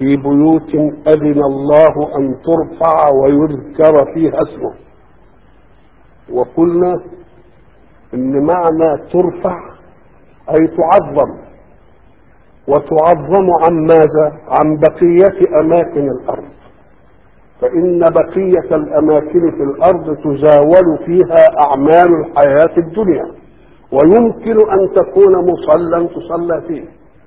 في بيوت أذن الله أن ترفع ويذكر فيها اسمه. وقلنا إن معنى ترفع أي تعظم، وتعظم عن ماذا؟ عن بقية أماكن الأرض، فإن بقية الأماكن في الأرض تزاول فيها أعمال الحياة الدنيا، ويمكن أن تكون مصلى تصلى فيه،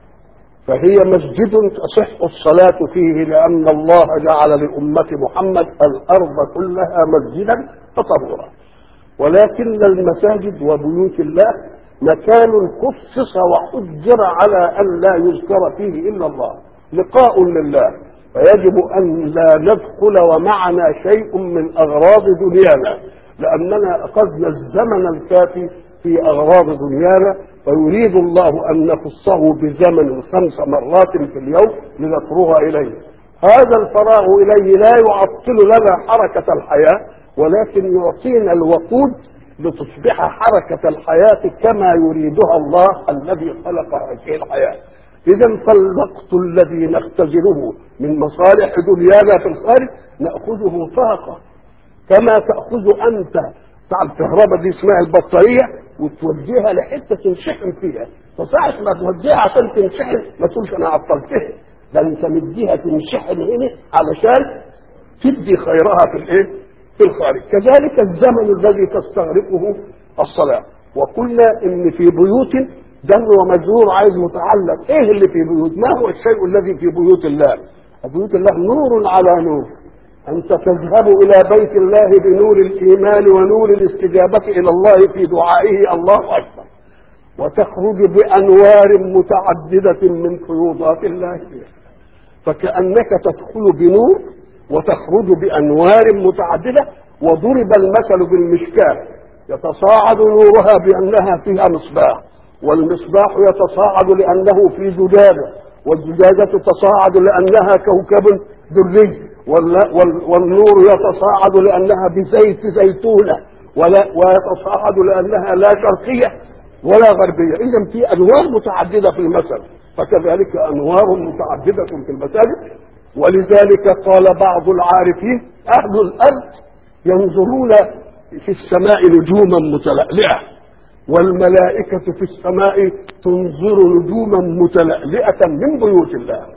فهي مسجد تصح الصلاة فيه، لأن الله جعل لأمة محمد الأرض كلها مسجدا وطهورا. ولكن المساجد وبيوت الله مكان خصص وحجر على أن لا يذكر فيه إلا الله، لقاء لله، فيجب أن لا ندخل ومعنا شيء من أغراض دنيانا، لأننا أخذنا الزمن الكافي في أغراض دنيانا، ويريد الله أن نخصه بزمن 5 مرات في اليوم لنفرغ إليه. هذا الفراغ إليه لا يعطل لنا حركة الحياة، ولكن يعطينا الوقود لتصبح حركة الحياة كما يريدها الله الذي خلق هذه الحياة. إذا فالوقت الذي نختزله من مصالح دنيانا في الخارج نأخذه طاقة، كما تأخذ أنت بتاع الكهرباء دي اسمها البطارية وتوديها لحتة تنشحن فيها، فساعة ما توديها عشان تنشحن ما تقولش أنا عطلتها، ده أنت مديها تنشحن هنا علشان تدي خيرها في الإيه؟ في الخارج. كذلك الزمن الذي تستغرقه الصلاة. وقلنا إن في بيوت جر ومجرور عايز متعلق. إيه اللي في بيوت؟ ما هو الشيء الذي في بيوت الله؟ بيوت الله نور على نور. أنت تذهب إلى بيت الله بنور الإيمان ونور الاستجابة إلى الله في دعائه الله أكبر، وتخرج بأنوار متعددة من فيوضات الله فيها، فكأنك تدخل بنور وتخرج بأنوار متعددة. وضرب المثل بالمشكاة يتصاعد نورها بأنها فيها مصباح، والمصباح يتصاعد لأنه في زجاجة، والزجاجة تتصاعد لأنها كوكب دري، والنور يتصاعد لأنها بزيت زيتونة، ويتصاعد لأنها لا شرقية ولا غربية. إذن في أنوار متعددة في المثل، فكذلك أنوار متعددة في المساجد. ولذلك قال بعض العارفين أهل الأرض ينظرون في السماء نجوما متلألئة، والملائكة في السماء تنظر نجوما متلألئة من بيوت الله.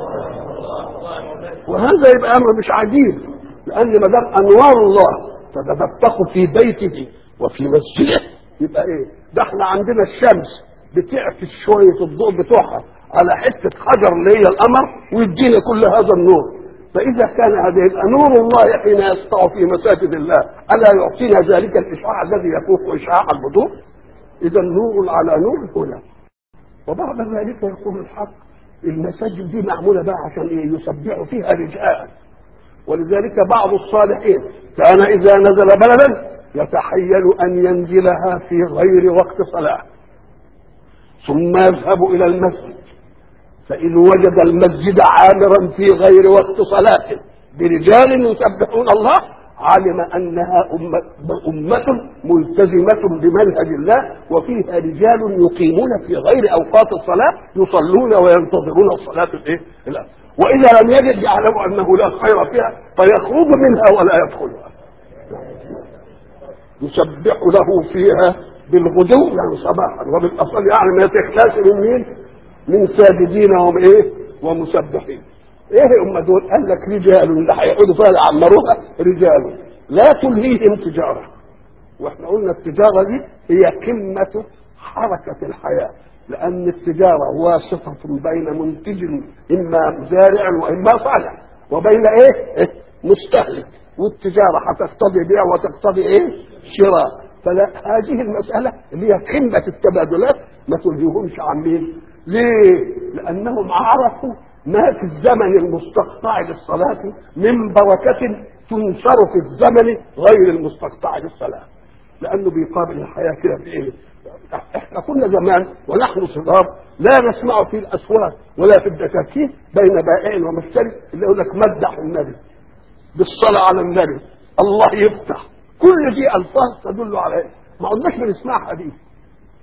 وهذا يبقى أمر مش عجيب، لأن ما دام أنوار الله تتدفق في بيته وفي مسجده يبقى إيه؟ ده احنا عندنا الشمس بتعكس شوية الضوء بتوعها على حتة حجر اللي هي القمر ويدينا كل هذا النور. فإذا كان هذا يبقى نور الله حين يسطع في مساجد الله ألا يعطينا ذلك الإشعاع الذي يفوق إشعاع البدور؟ إذا نور على نور هنا. وبعد ذلك يقول الحق المساجد دي معمولة بقى عشان إيه؟ يسبحوا فيها رجاء. ولذلك بعض الصالحين كان إذا نزل بلدا يتحيل أن ينزلها في غير وقت صلاة، ثم يذهب إلى المسجد، فإن وجد المسجد عامرا في غير وقت صلاة برجال يسبحون الله علم أنها أمة ملتزمة بمنهج الله، وفيها رجال يقيمون في غير أوقات الصلاة يصلون وينتظرون الصلاة الآن. وإذا لم يجد يعلم أنه لا خير فيها فيخرج منها ولا يدخلها. يسبح له فيها بالغدو يعني صباحا وبالأصل يعني ما تخلاش من مين؟ من ساجدين ومسبحين. ايه هم دول؟ قال لك رجال اللي هيقعدوا فيها يعمروها رجال لا تلهيهم تجاره. واحنا قلنا التجاره دي هي قمه حركه الحياه، لان التجاره واسطه بين منتج اما زارع واما صانع وبين مستهلك، والتجاره هتقتضي بيع وتقتضي شراء. فلا هذه المساله اللي هي قمه التبادلات ما تلهيهمش عن مين؟ ليه؟ لانهم عرفوا ما في الزمن المستقطع للصلاة من بركة تنشر في الزمن غير المستقطع للصلاة، لأنه بيقابل الحياة كده بإيه؟ إحنا كنا زمان ونحن صغار لا نسمع في الأسواق ولا في الدكاكين بين بائع ومشتري اللي يقول لك مدح النبي بالصلاة على النبي الله يفتح. كل دي ألفاظ تدل على إيه؟ ما قلناش بنسمعها دي،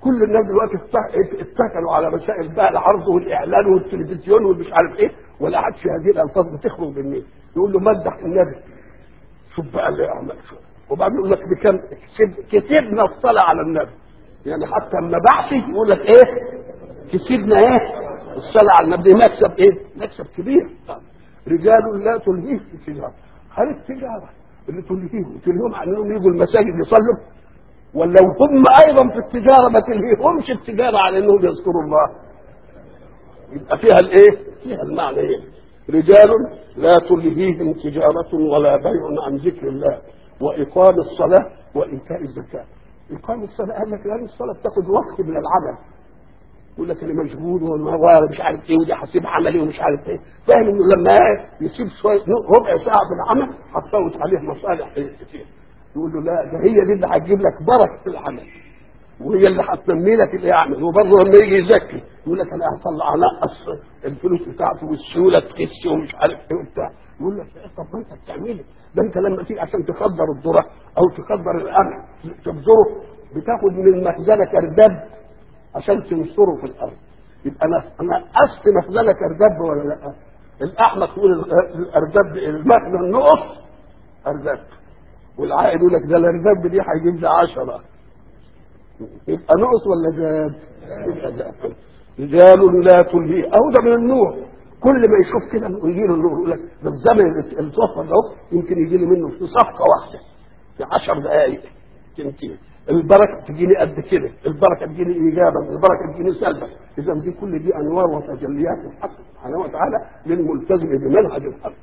كل الناس دلوقتي اتكلوا على مسائل بقى العرض والاعلان والتلفزيون والمش عارف ايه، ولا عادش هذه الالفاظ بتخرج منين. يقول له مدح النبي، شوف بقى اللي اعمل شوف، وبعدين يقول لك بكم كسبنا الصلاه على النبي. يعني حتى لما بعثي يقول لك ايه كسبنا ايه الصلاه على النبي. مكسب ايه؟ مكسب كبير. رجال لا تلهيهم التجاره. هل التجاره اللي تلهيهم عن انهم يجوا المساجد يصلوا؟ ولو هم ايضا في التجاره ما تلهيهمش التجاره على انهم يذكروا الله، يبقى فيها الايه؟ فيها المعنى ايه؟ رجال لا تلهيهم تجاره ولا بيع عن ذكر الله واقام الصلاه وايتاء الزكاه. اقام الصلاه قال لك لان الصلاه بتاخذ وقت من العمل، يقول لك اللي مشغول ومش عارف ايه ودي حسيب عملي ومش عارف ايه، فاهم انه لما يسيب شويه ربع ساعه في العمل هتفوت عليه مصالح كتير. يقول له لا، ده هي دي اللي هتجيب لك بركه في العمل، وهي اللي هتنمي لك اللي يعمل. وبرضه لما يجي يزكي يقول لك انا هطلع انقص الفلوس بتاعته والسيوله تخش ومش عارف ايه وبتاع. يقول لك طب ما انت بتعمله ده، انت لما تيجي عشان تخدر الذره او تخدر القمح تبذره بتاخد من المخزنه كرداب عشان تنشره في الارض. يبقى انا قصت مخزنه كرداب ولا لا؟ الاحمق يقول الارداب المخزن نقص ارداب، والعائد يقول لك ده الارداب دي هيجيب لي 10. يبقى نقص ولا زاد؟ يبقى زاد. رجال لا تلهي اهو ده من النور. كل ما يشوف كده ويجي له النور يقول لك ده الزمن اللي توفر ده يمكن يجي لي منه في صفقه واحده في 10 دقائق تنتهي. البركه تجيني قد كده، البركه تجيني ايجابا، البركه تجيني سلبا. اذا دي كل دي انوار وتجليات الحق سبحانه وتعالى للملتزم بمنهج الحق.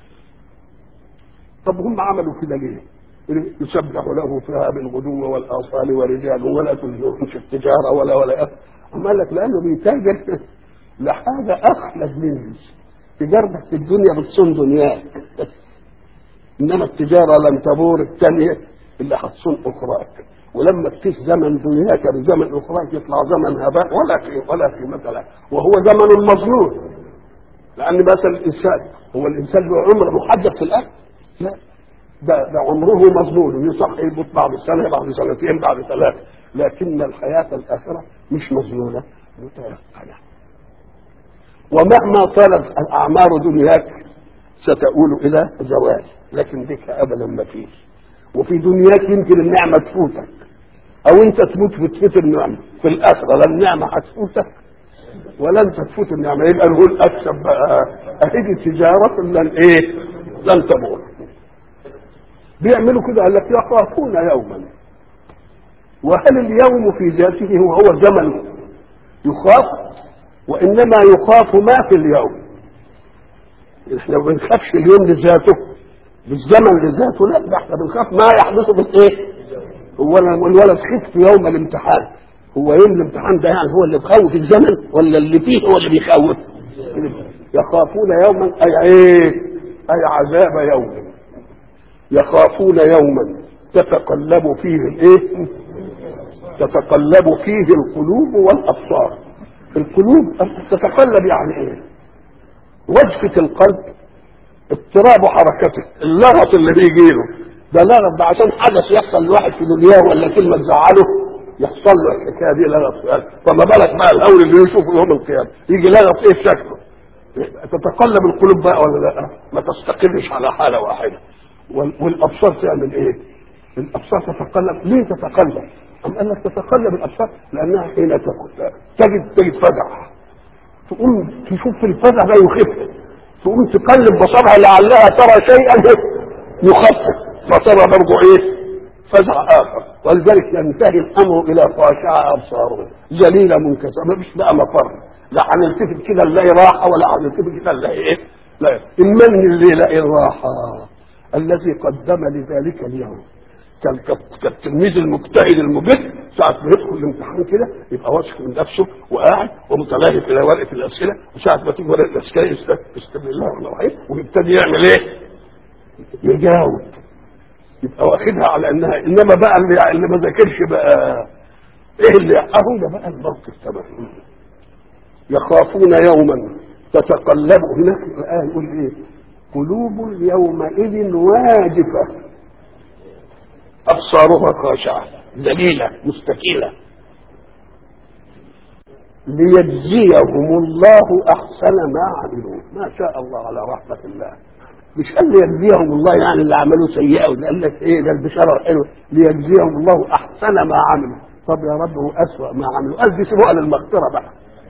طب هم عملوا كده ليه؟ يسبح له فيها بالغدو والاصال ورجال ولا تلهيهم في التجاره ولا أما قال لك لانه بيتاجر لحاجه اخلد منه. تجارتك في الدنيا بتصون دنياك، انما التجاره لن تبور الثانيه اللي هتصون اخراك. ولما تكيس زمن دنياك بزمن اخراك يطلع زمن هباء ولا قيمه له، وهو زمن مظنون. لان مثلا الانسان له عمر محدد في الاخر؟ لا، ده عمره مظنون، يصح يموت بعد سنه بعد سنتين بعد 3. لكن الحياه الاخره مش مظنونه، متيقنه. ومهما طالت الاعمار دنياك ستؤول الى زوال، لكن بك ابدا ما فيش. وفي دنياك يمكن النعمه تفوتك او انت تموت وتفوت النعمه، في الاخره لا النعمه هتفوتك ولا انت تفوت النعمه. يبقى نقول اكسب بقى اهدي تجاره لن تبور. بيعملوا كده قال لك يخافون يوما. وهل اليوم في ذاته هو زمن يخاف؟ وانما يخاف ما في اليوم. احنا ما بنخافش اليوم لذاته بالزمن لذاته، لا، ده احنا بنخاف ما يحدث بالايه. هو الولد خف يوم الامتحان، هو يوم الامتحان ده يعني هو اللي بخوف الزمن ولا اللي فيه هو اللي بيخوف؟ يخافون يوما اي عذاب يوم. يخافون يوما تتقلب فيه تتقلب فيه القلوب والابصار. القلوب تتقلب يعني ايه؟ وجفة القلب اضطراب حركته، اللغط اللي بيجي له ده لغط، ده عشان حدث يحصل لواحد في دنياه ولا كلمه تزعله يحصل له الحكايه دي لغط في قلبه. فما بالك بقى الاول اللي يشوفه يوم القيامه يجي لغط ايه في شكله؟ تتقلب القلوب بقى ولا لا؟ ما تستقرش على حاله واحده. والابصار تعمل ايه؟ الابصار تتقلب. ليه تتقلب؟ أم قال لك تتقلب الابصار لانها حين تجد فزع، تقوم تشوف الفزع ده يخف، تقوم تقلب بصرها لعلها ترى شيئا يخفف، فترى برضه فزع اخر. ولذلك ينتهي الامر الى خاشعه ابصارهم ذليله منكسره، ما فيش بقى مفر، لا هنلتفت كده نلاقي راحه ولا هنلتفت كده نلاقي لا. من اللي يلاقي الراحه؟ الذي قدم لذلك اليوم. كالتلميذ المجتهد المجد ساعة ما يدخل الامتحان كده يبقى واثق من نفسه وقاعد ومتلاهف الى ورقه الاسئله، وساعة ما تيجي ورقه الاسئله يستبدل الله الرحمن الرحيم ويبتدي يعمل يجاوب، يبقى واخدها على انها. انما بقى اللي ما ذاكرش بقى اللي اهو ده بقى الموقف تمام. يخافون يوما تتقلب. هناك الآية يقول قلوب يومئذ واجفة أبصارها خاشعة ذليلة مستكيلة. ليجزيهم الله احسن ما عملوا. ما شاء الله على رحمه الله. مش قال ليجزيهم الله يعني اللي عملوه سيئه، وده قال لك ايه؟ ده البشاره الحلوه ليجزيهم الله احسن ما عملوا. طب يا رب هو اسوأ ما عملوا؟ قال دي سيبوها للمغفره بقى.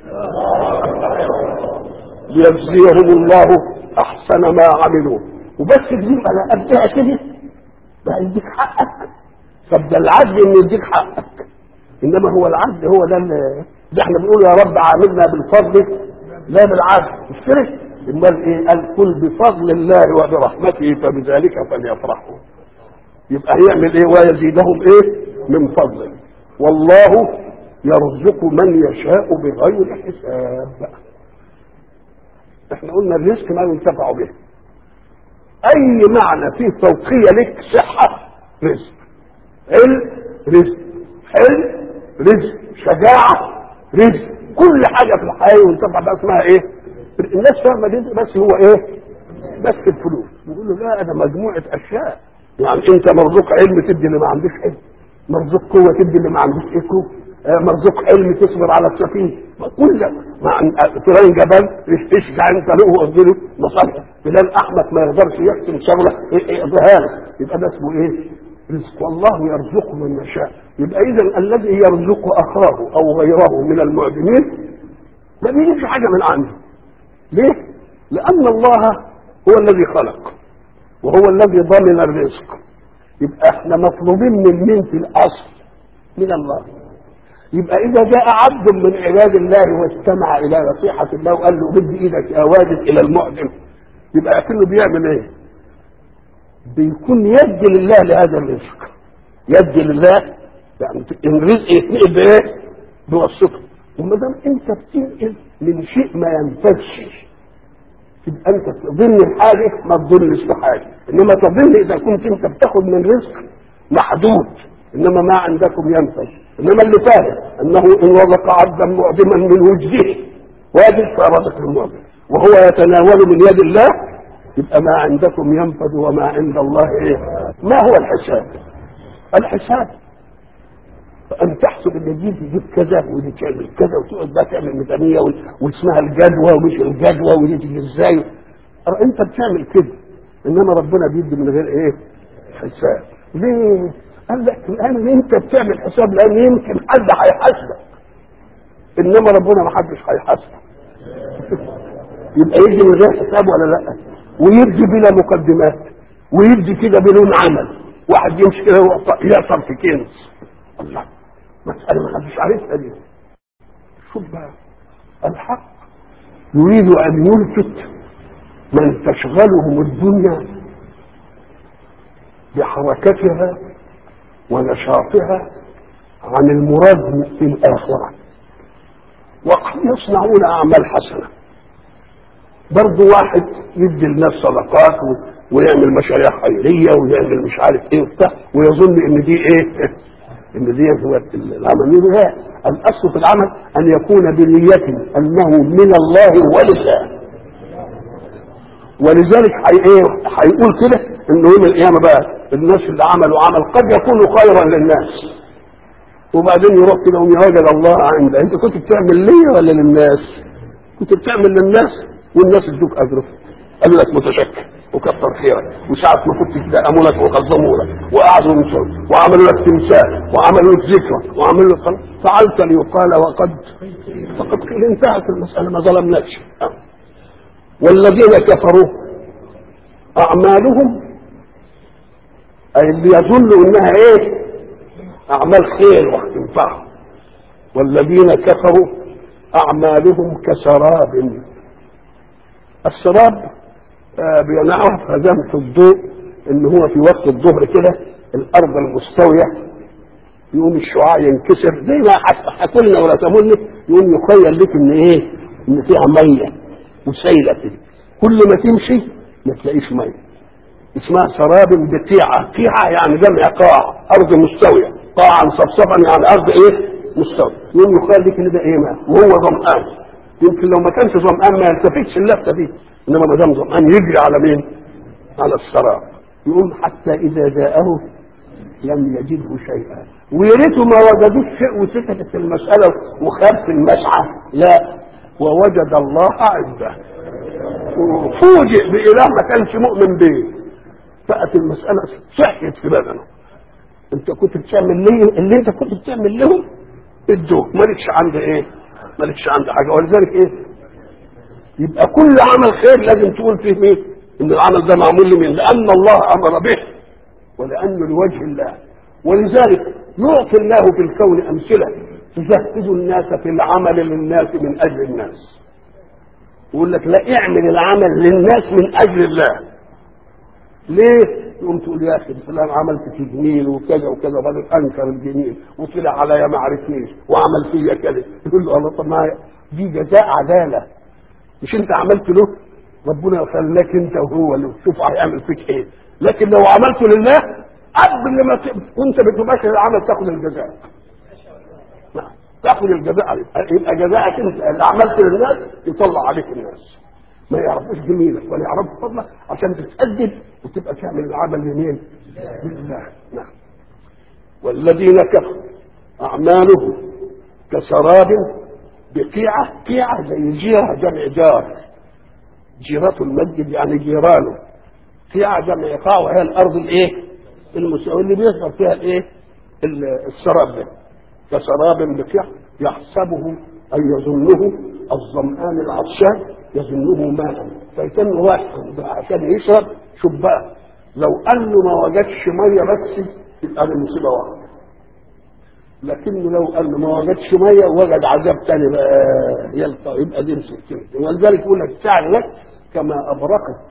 ليجزيهم الله احسن ما عملوا. وبس تجيب على قدها كده بقى يديك حقك. طب ده العدل انه يديك حقك، انما هو العدل هو ده احنا بنقول يا رب عاملنا بالفضل لا بالعدل، مش كده؟ امال ايه؟ قال قل بفضل الله وبرحمته فبذلك فليفرحوا. يبقى هيعمل ايه؟ ويزيدهم ايه؟ من فضله. والله يرزق من يشاء بغير حساب. احنا قلنا الرزق ما ينتفع به. اي معنى فيه فوقيه لك، صحه رزق، علم رزق، حلم رزق، شجاعه رزق، كل حاجه في الحياه ينتفع بها اسمها ايه؟ الناس فاهمه رزق بس هو ايه؟ بس الفلوس. نقول له لا، ده مجموعه اشياء. يعني انت مرزوق علم تدي اللي ما عندوش علم، مرزوق قوه تدي اللي ما عندوش ايه قوه، مرزوق علم تصبر على السفينه، كل مع فلان جبل اشجع انت له وقدره مصالح، فلان احمق ما يقدرش يحسن شغله ظهاره، يبقى ده اسمه ايه؟ رزق. والله يرزق من يشاء. يبقى اذا الذي يرزق اخاه او غيره من المعدمين ما بيجيش حاجه من عنده. ليه؟ لان الله هو الذي خلق وهو الذي ضمن الرزق. يبقى احنا مطلوبين من مين في الاصل؟ من الله. يبقى اذا جاء عبد من عباد الله واستمع الى نصيحه الله وقال له بدي ايدك يا واجد الى المعدم، يبقى اكنه بيعمل ايه؟ بيكون يد لله لهذا الرزق. يد لله يعني الرزق يتنقل بايه؟ بواسطه. وما دام انت بتنقل من شيء ما ينفذش، تبقى انت تظن الحاجه ما تظنش بحاجه، انما تظن اذا كنت انت بتاخد من رزق محدود، انما ما عندكم ينفذ. انما اللي فاهم انه ان رزق عبدا معدما من وجهه واجب فرزق المعدم وهو يتناول من يد الله، يبقى ما عندكم ينفذ وما عند الله ايه؟ ما هو الحساب؟ الحساب ان تحسب ان دي تجيب كذا ودي تعمل كذا وتقعد بقى تعمل ميزانيه واسمها الجدوى ومش الجدوى ودي تيجي ازاي. انت بتعمل كده، انما ربنا بيدي من غير ايه؟ حساب. ليه؟ قال لك الان انت بتعمل حساب لان يمكن حد هيحاسبك، انما ربنا ما حدش هيحاسبك. يبقى يدي من غير حساب ولا لا؟ ويدي بلا مقدمات، ويدي كده بدون عمل. واحد يمشي كده يعصر في كنز، الله مسألة ما حدش عارفها دي. شوف بقى الحق يريد أن يلفت من تشغلهم الدنيا بحركتها ونشاطها عن المراد في الآخرة، وقد يصنعون أعمال حسنة. برضو واحد يدي الناس صدقات ويعمل مشاريع خيرية ويعمل مش عارف ايه وبتاع ويظن ان دي ايه؟ ان دي هو العمل. لا، الاصل في العمل ان يكون بنية انه من الله ولله. ولذلك هيقول كده انه يوم القيامه بقى الناس اللي عملوا عمل قد يكون خيرا للناس، وبعدين يروح كده ويوجد الله عنده. انت كنت بتعمل ليه ولا للناس؟ كنت بتعمل للناس والناس ادوك اجره، قالوا لك متشكر وكثر خيرك، وساعة ما كنت تدقموا لك وقدموا لك وقعدوا من صوت وعملوا لك تمثال وعملوا لك ذكرى وعملوا لك فعلت ليقال فقد قيل انتهت المسألة، ما ظلمناكش. والذين كفروا أعمالهم أي اللي يظنوا إنها إيه؟ أعمال خير وتنفعهم. والذين كفروا أعمالهم كسراب. السراب بنعرف هزمة الضوء ان هو في وقت الظهر كده الارض المستوية يقوم الشعاع ينكسر زي ما حكولنا ولا سمولنا، يقوم يخيل لك ان ايه؟ ان فيها مية وسيلة كده، كل ما تمشي ما تلاقيش مية. اسمها سراب بقيعة. قيعة يعني جمع قاع، ارض مستوية، قاعا صفصفا يعني ارض ايه؟ مستوية. يقوم يخيل لك ان ده ايه؟ ماء وهو ظمآن. يمكن لو ما كانش ظمآن ما يلتفتش اللفته دي، انما ما دام ظمآن يجري على مين؟ على السراب. يقول حتى اذا جاءه لم يجده شيئا. ويا ريته ما وجدوش شيء وسكتت المساله وخاب في المسعى، لا، ووجد الله عنده وفوجئ بإله ما كانش مؤمن به. بقت المساله صحيت في بدنه. انت كنت بتعمل ليه اللي انت كنت بتعمل لهم ادوه، مالكش عند ايه، مالكش عند حاجه. ولذلك ايه، يبقى كل عمل خير لازم تقول فيه مين، ان العمل ده معمول لمين، لان الله امر به ولانه لوجه الله. ولذلك يعطي الله في الكون امثله تزهد الناس في العمل للناس من اجل الناس. يقول لك لا، اعمل العمل للناس من اجل الله. ليه؟ يقوم تقول يا اخي فلان عملت في جميل وكذا وكذا، وبعدين انكر الجميل وطلع عليا ما عرفنيش وعمل فيا كذا. يقول له الله، طب ما دي جزاء عداله، مش انت عملت له، ربنا خلاك انت وهو اللي تشوف هيعمل فيك ايه. لكن لو عملته لله قبل ما وانت بتباشر العمل تاخد الجزاء، تاخد الجزاء، يبقى جزاءك انت اللي عملت للناس يطلع عليك الناس، ما يعرفوش جميلك ولا يعرفوا فضلك عشان تتأدب وتبقى تعمل العمل لمين؟ لله. نعم. والذين كفروا اعمالهم كسراب بقيعة، قيعة زي جيرة جمع جار، جيرة المسجد يعني جيرانه، قيعة جمع قاع وهي الارض الايه المساوية اللي بيظهر فيها الايه السراب ده. كسراب بقيعة يحسبه اي يظنه الظمآن العطشان يظنه ماء فيكون واحد عشان يشرب. شوف بقى، لو انه ما وجدش ميه بس يبقى المصيبه واحده، لكنه لو انه ما وجدش ميه وجد عذاب ثاني بقى يلقى، يبقى دي مشكلته. ولذلك يقول لك تعال لك كما ابرقت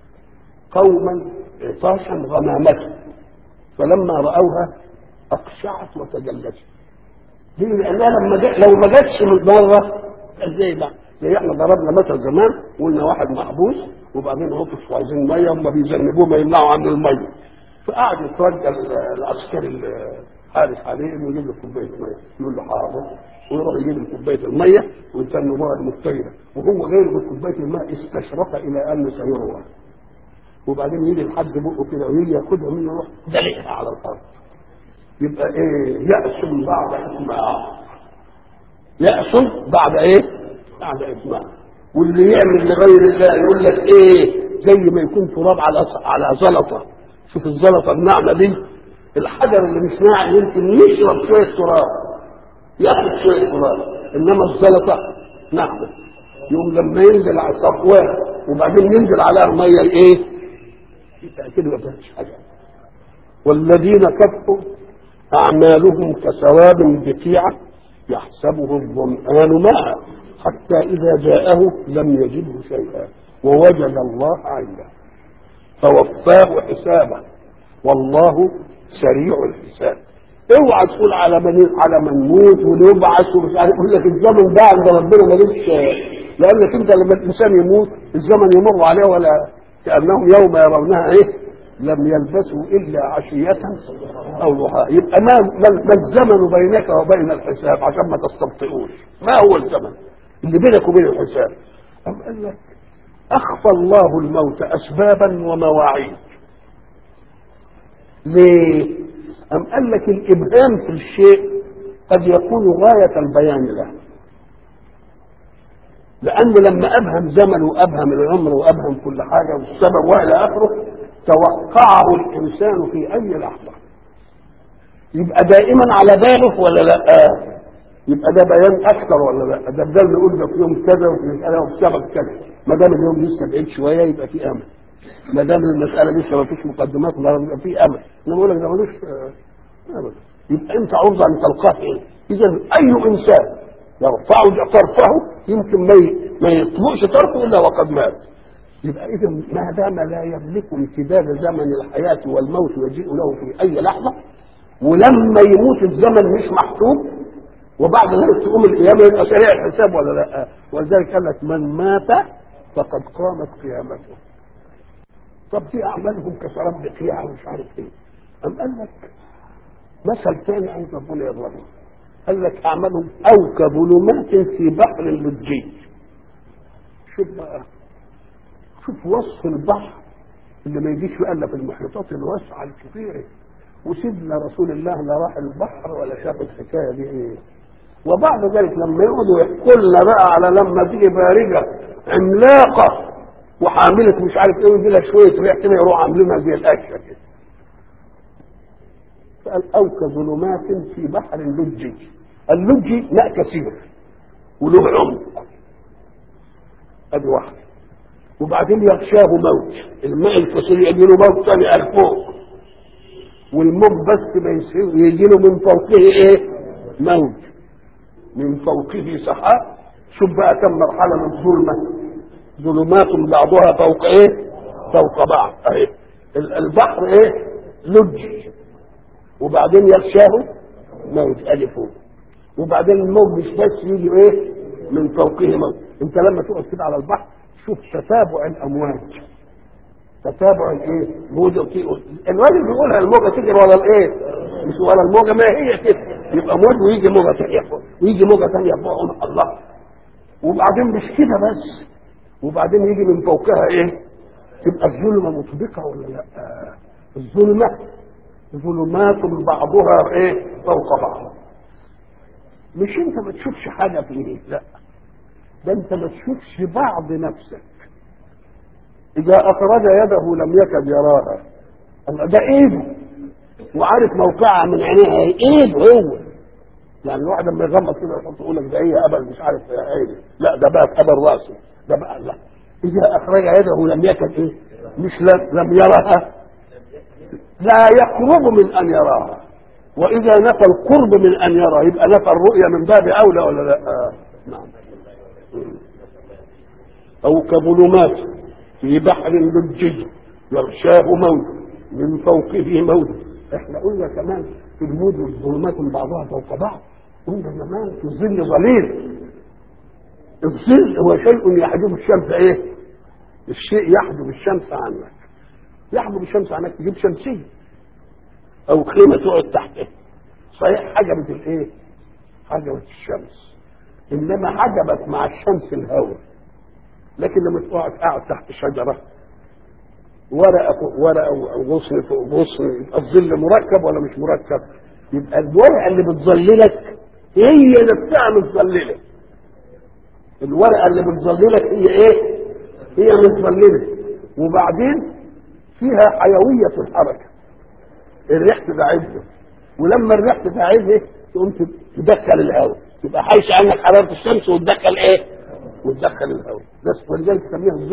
قوما عطاشا غمامه فلما راوها اقشعت وتجلت. دي لانها لو ما جاتش من بره ازاي بقى؟ زي احنا ضربنا مثل زمان وقلنا واحد محبوس وبعدين عطش وعايزين ميه، هم بيذنبوه ما يمنعوا عنه الميه، فقعد يترجى العسكري الحارس عليه انه يجيب له كوبايه ميه، يقول له حاضر، ويروح يجيب له كوبايه الميه ويستنى بره المفترضه، وهو جاي له كوبايه الماء استشرف الى ان سيروى، وبعدين يجي لحد بقه كده ويجي ياخدها منه يروح دلقها على الارض. يبقى ايه؟ يأس بعد اسماع، يأس بعد ايه؟ بعد اسماع. واللي يعمل لغير الله يقول لك ايه؟ زي ما يكون تراب على زلطه. شوف الزلطه الناعمه دي، الحجر اللي مش ناعم يمكن يشرب شويه تراب، ياخد شويه تراب، انما الزلطه ناعمه، يوم لما ينزل على الصفوان وبعدين ينزل عليها الميه ايه؟ يتاكد ما فيهاش حاجه. والذين كفروا اعمالهم كسراب بقيعه يحسبه الظمآن ماء حتى إذا جاءه لم يجده شيئا ووجد الله عنده فوفاه حسابه والله سريع الحساب. اوعى تقول على من يموت ويبعث ومش عارف، يقول لك الزمن ده عند ربنا مالوش، لانك انت لما الانسان يموت الزمن يمر عليه ولا كانهم يوم يرونها ايه لم يلبسوا الا عشيه او ضحاها. يبقى ما الزمن بينك وبين الحساب عشان ما تستبطئوش؟ ما هو الزمن اللي بينك وبين الحساب؟ أم قال لك اخفى الله الموت اسبابا ومواعيد. ليه؟ أم قال لك الابهام في الشيء قد يكون غايه البيان له، لان لما ابهم زمن وابهم العمر وابهم كل حاجه والسبب والى اخره توقعه الانسان في اي لحظه، يبقى دائما على باله ولا لا؟ يبقى ده بيان اكثر ولا لا؟ ده بدل نقول ده في يوم كذا وفي مساله وبسبب كذا، ما دام اليوم لسه بعيد شويه يبقى في امل، ما دام المساله لسه ما فيش مقدمات يبقى في امل. انا بقول لك ده ملوش امل، يبقى انت عرضه ان تلقاه ايه؟ اذا اي انسان يرفع طرفه يمكن ما يطلقش طرفه الا وقد مات. يبقى اذا ما دام لا يملك امتداد زمن الحياه والموت يجيء له في اي لحظه، ولما يموت الزمن مش محسوب وبعد ذلك تقوم القيامه يبقى سريع الحساب ولا لا؟ ولذلك قال لك من مات فقد قامت قيامته. طب في اعمالهم كسراب بقيعه ومش عارف ايه. ام قال لك مثل ثاني عند ربنا يضربه، قال لك اعمالهم او كظلمات في بحر لجي. شوف بقى، شوف وصف البحر اللي ما يجيش الا في المحيطات الواسعه الكبيره، وسيدنا رسول الله لا راح البحر ولا شاف الحكايه دي ايه. وبعد ذلك لما يقعدوا يحكوا لنا بقى على لما تيجي بارجه عملاقه وحامله مش عارف ايه ويجي لها شويه ريح كده يروح عاملينها زي القشه كده. فقال او كظلمات في بحر لجي. اللجي ماء كثير وله عمق، ادي واحد. وبعدين يغشاه موج، الماء الكثير يجي له موج ثاني قال فوق، والموج بس يجي له من فوقه ايه؟ موج، من فوقه سحاب. شوف بقى كم مرحله من ظلمه، ظلمات بعضها فوق ايه؟ فوق بعض. اهي البحر ايه؟ لجي، وبعدين يغشاه موج ادي فوق، وبعدين الموج مش بس يجي ايه؟ من فوقه موج. انت لما تقعد كده على البحر شوف تتابع الامواج، تتابع الايه؟ موجه الراجل بيقولها الموجه تجري ولا الايه؟ مش ولا الموجه، ما هي كده، يبقى موج ويجي موجه ثانيه ويجي موجه ثانيه فوق الله. وبعدين مش كده بس، وبعدين يجي من فوقها ايه؟ تبقى الظلمه مطبقه ولا لا؟ الظلمه ظلمات بعضها ايه؟ فوق بعض. مش انت ما تشوفش حاجه فيه، لا، ده انت ما تشوفش بعض نفسك. اذا اخرج يده لم يكد يراها. ده ايده وعارف موقعها من عينيها، ايده هو. يعني الواحد لما يغمض كده يحط يقول لك ده ايه ابل مش عارف عيني، لا ده بقى ابل راسه، ده بقى لا. اذا اخرج يده لم يكد ايه؟ مش لم يرها، لا يقرب من ان يراها. واذا نفى القرب من ان يرى يبقى نفى الرؤيه من باب اولى ولا لا؟ نعم. او كظلمات في بحر لجي يغشاه موج من فوقه موج. احنا قلنا كمان في الموج والظلمات بعضها فوق بعض، قلنا زمان في الظل ظليل. الظل هو شيء يحجب الشمس ايه؟ الشيء يحجب الشمس عنك، يحجب الشمس عنك، تجيب شمسيه او خيمه تقعد تحتها، صحيح حجبت الايه؟ حجبت الشمس، انما حجبت مع الشمس الهواء. لكن لما تقعد قاعد تحت شجره ورقه فوق ورقه او غصن فوق غصن، يبقى الظل مركب ولا مش مركب؟ يبقى الورقه اللي بتظللك هي نفسها متظلله. الورقه اللي بتظللك هي ايه؟ هي متظلله. وبعدين فيها حيويه في الحركه، الريح تبعدها، ولما الريح تبعدها تقوم تدخل الهواء، تبقى حايش عنك حراره الشمس وتدخل ايه؟ وتدخل الهواء. بس ولذلك تسميها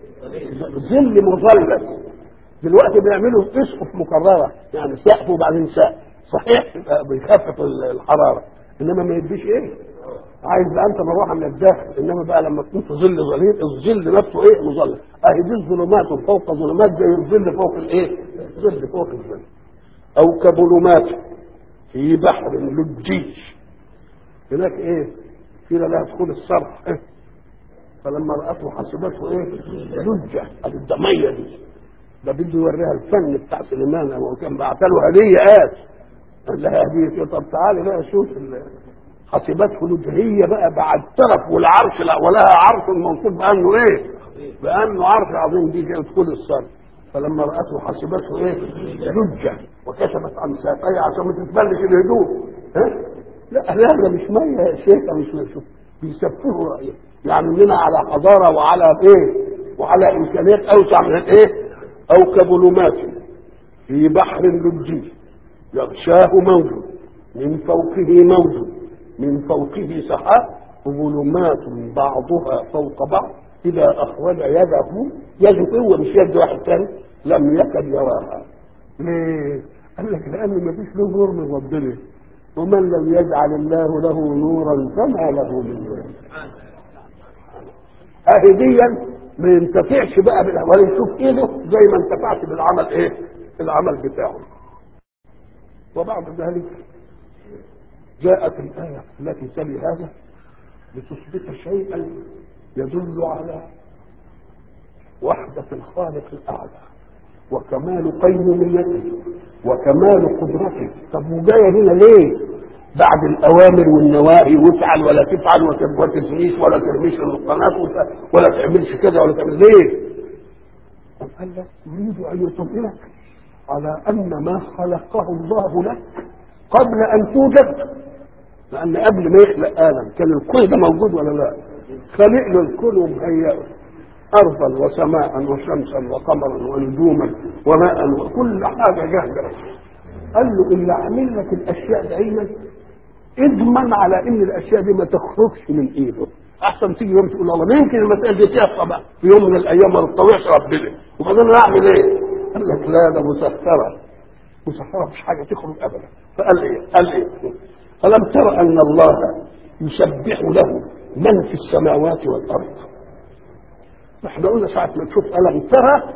ظل مظلل. دلوقتي بيعملوا اسقف مكرره، يعني سقف وبعدين سقف، صحيح بيخفف الحراره انما ما يديش ايه؟ عايز بقى انت مروحه من الداخل، انما بقى لما تكون في ظل ظليل الظل نفسه ايه؟ مظلل. اهي دي الظلمات فوق ظلمات زي الظل فوق الايه؟ ظل فوق الظل. او كظلمات في بحر لجي. هناك ايه؟ قيل لها ادخل الصرح إيه؟ فلما رأته حسبته ايه؟ لجة. الدمية دي ده بده يوريها الفن بتاع سليمان، هو كان بعت له هدية قال لها هدية. طب تعالي بقى شوف حسبته لجة، هي بقى بعد الترف والعرش، لا ولها عرش موصوف بانه ايه؟ بانه عرش عظيم. دي كانت كل الصرح. فلما رأته حسبته ايه؟ لجة وكشفت عن ساقيها عشان ما تتبلش الهدوء. ها؟ لا ده مش ميه يا شيخه، مش ميه. بيسفهوا رأيه، يعني لنا على حضاره وعلى ايه؟ وعلى امكانيات اوسع من الايه؟ او كظلمات في بحر لجي يغشاه موج من فوقه موج من فوقه سحاب ظلمات بعضها فوق بعض اذا اخرج يده هو مش يد واحد ثاني لم يكد يراها. ليه؟ قال لك لان ما فيش له نور من ربنا، ومن لم يجعل الله له نورا فما له من نور. اهديا ما ينتفعش بقى ولا يشوف ايده زي ما انتفعش بالعمل ايه؟ العمل بتاعه. وبعد ذلك جاءت الآية التي تلي هذا لتثبت شيئا يدل على وحدة الخالق الأعلى وكمال قيوميته وكمال قدرته. طب وجايه هنا ليه؟ بعد الأوامر والنواهي وافعل ولا تفعل وما تزنيش ولا ترميش القناة ولا تعملش كذا ولا تعمل ليه؟ قال لك يريد أن يطمئنك على أن ما خلقه الله لك قبل أن توجد، لأن قبل ما يخلق آدم كان الكون ده موجود ولا لا؟ خلق له الكون ومهيئه أرضا وسماء وشمسا وقمرا ونجوما وماء وكل حاجة جاهزة. قال له اللي عامل لك الأشياء دايما اضمن على إن الأشياء دي ما تخرجش من إيده. أحسن تيجي يوم تقول الله يمكن المسألة دي تحصل بقى في يوم من الأيام ما تطوعش ربنا وبعدين أنا أعمل إيه؟ قال لك لا ده مسخرة مش حاجة تخرج أبدا. فقال إيه؟ ألم تر أن الله يسبح له من في السماوات والأرض. احنا قلنا ساعة ما تشوف ألم ترى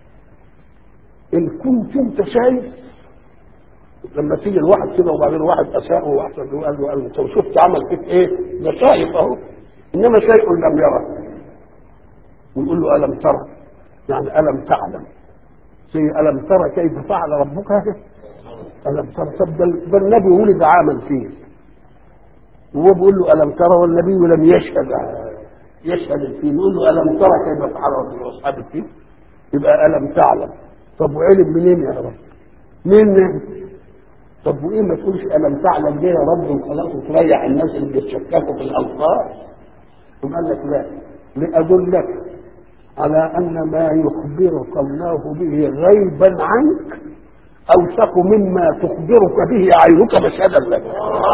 إن كنت أنت شايف لما تيجي الواحد كده وبعدين واحد أساءه وأحسن وقال له أنت شفت عمل فيك إيه؟ ده شايف أهو، إنما شيء لم يره. ويقول له ألم ترى يعني ألم تعلم، زي ألم ترى كيف فعل ربك هذا؟ ألم ترى. طب ده النبي ولد عامل فيه وهو بيقول له ألم ترى والنبي لم يشهد الفيل. يقول له ألم ترى كيف فعل ربك أصحاب الفيل؟ يبقى ألم تعلم. طب وعلم منين يا رب؟ منين؟ طب وإيه ما تقولش ألم تعلم ليه يا رب وخلاص تريح الناس اللي بيتشككوا في الألفاظ؟ قال لك لا، لأدلك على أن ما يخبرك الله به غيبا عنك أوثق مما تخبرك به عينك مشهدا لك.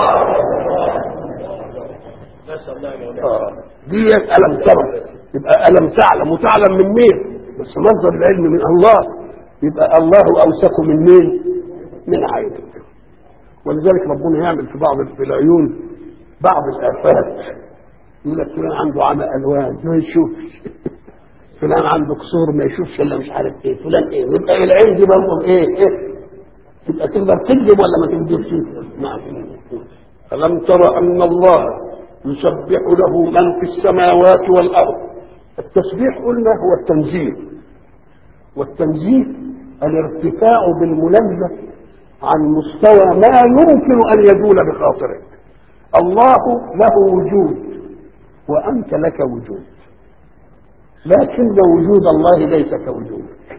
دي ألم ترى يبقى ألم تعلم، وتعلم من مين؟ بس مصدر العلم من الله، يبقى الله أوثق من مين؟ من عينك. ولذلك ربنا يعمل في بعض العيون بعض الآفات، يقول لك فلان عنده عمى ألوان ما يشوفش، فلان عنده قصور ما يشوفش الا مش عارف ايه، فلان ايه. يبقى العين دي برضه ايه تبقى تقدر تكذب ولا ما تكذبش؟ نعم. ألم ترى أن الله يسبح له من في السماوات والأرض. التسبيح قلنا هو التنزيه، والتنزيه الارتفاع بالمنزه عن مستوى ما يمكن أن يزول بخاطرك. الله له وجود وأنت لك وجود، لكن وجود الله ليس كوجودك.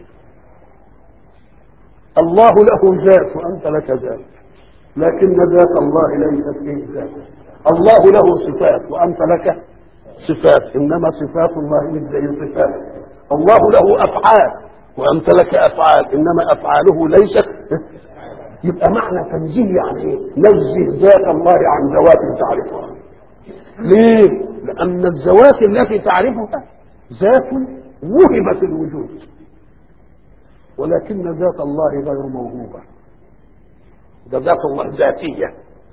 الله له ذات وأنت لك ذات، لكن ذات الله ليست فيه ذات. الله له صفات وأنت لك صفات، إنما صفات الله مش زي صفات. الله له أفعال وأنت لك أفعال، إنما أفعاله ليست. يبقى معنى تنزيه يعني إيه؟ نزه ذات الله عن ذوات تعرفها. ليه؟ لأن الذوات التي تعرفها ذات وهبت الوجود، ولكن ذات الله غير موهوبة، ده ذات الله ذاتية.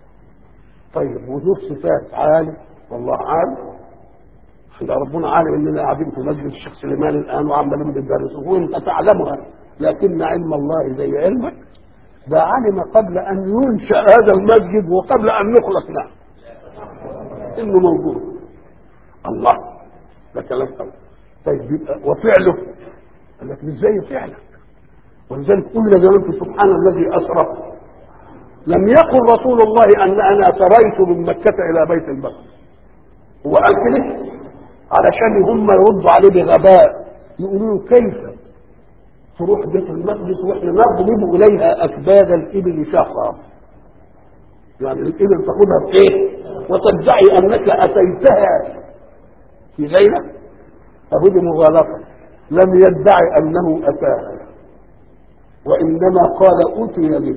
طيب وجود صفات عالم والله عالم، احنا ربنا عالم اننا قاعدين في مسجد الشيخ سليمان الان وعمالين بندرسه وانت تعلمها، لكن علم الله زي علمك ده علم قبل ان ينشأ هذا المسجد وقبل ان نخلق له انه موجود. الله ده كلام قوي. طيب يبقى وفعله قال لك مش زي فعلك، ولذلك قلنا زمان في سبحان الذي اسرى لم يقل رسول الله ان انا سريت من مكه الى بيت المقدس، هو قال كده علشان هم يردوا عليه بغباء، يقولوا كيف تروح بيت المقدس واحنا نضرب اليها اكباد الابل شهرا، يعني الابل تاخذها بايه وتدعي انك اتيتها في ليله. فهذه مغالطه، لم يدعي انه اتاها وانما قال اتي به،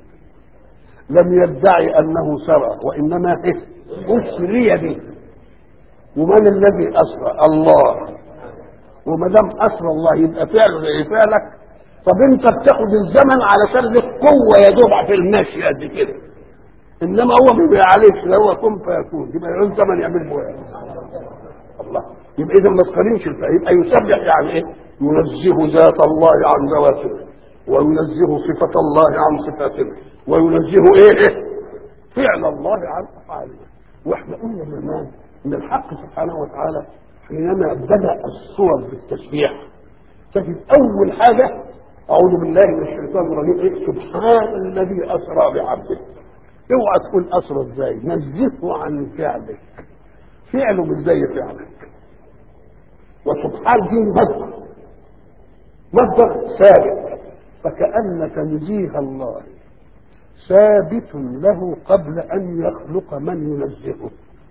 لم يدعي انه سرى وانما اسري به. ومن الذي اسرى؟ الله. وما دام اسرى الله يبقى فعله زي فعلك. طب انت بتاخد الزمن علشان لك قوه يدوب في المشي قد كده، انما هو ما بيعليش، هو كن فيكون، يبقى يعوز زمن يعمل بويا الله. يبقى اذا ما تقارنش يبقى يسبح يعني ايه؟ ينزه ذات الله عن ذواته، وينزه صفه الله عن صفاته، وينزه ايه فعل الله عن افعاله. واحنا قلنا زمان ان الحق سبحانه وتعالى حينما بدا الصور بالتسبيح تجد اول حاجه اعوذ بالله من الشيطان الرجيم ايه؟ سبحان الذي اسرى بعبده. اوعى تقول اسرى ازاي، نزهه عن فعلك، فعله مش زي فعلك. وسبحان دي مصدر ثابت، فكأن تنزيه الله ثابت له قبل أن يخلق من ينزهه.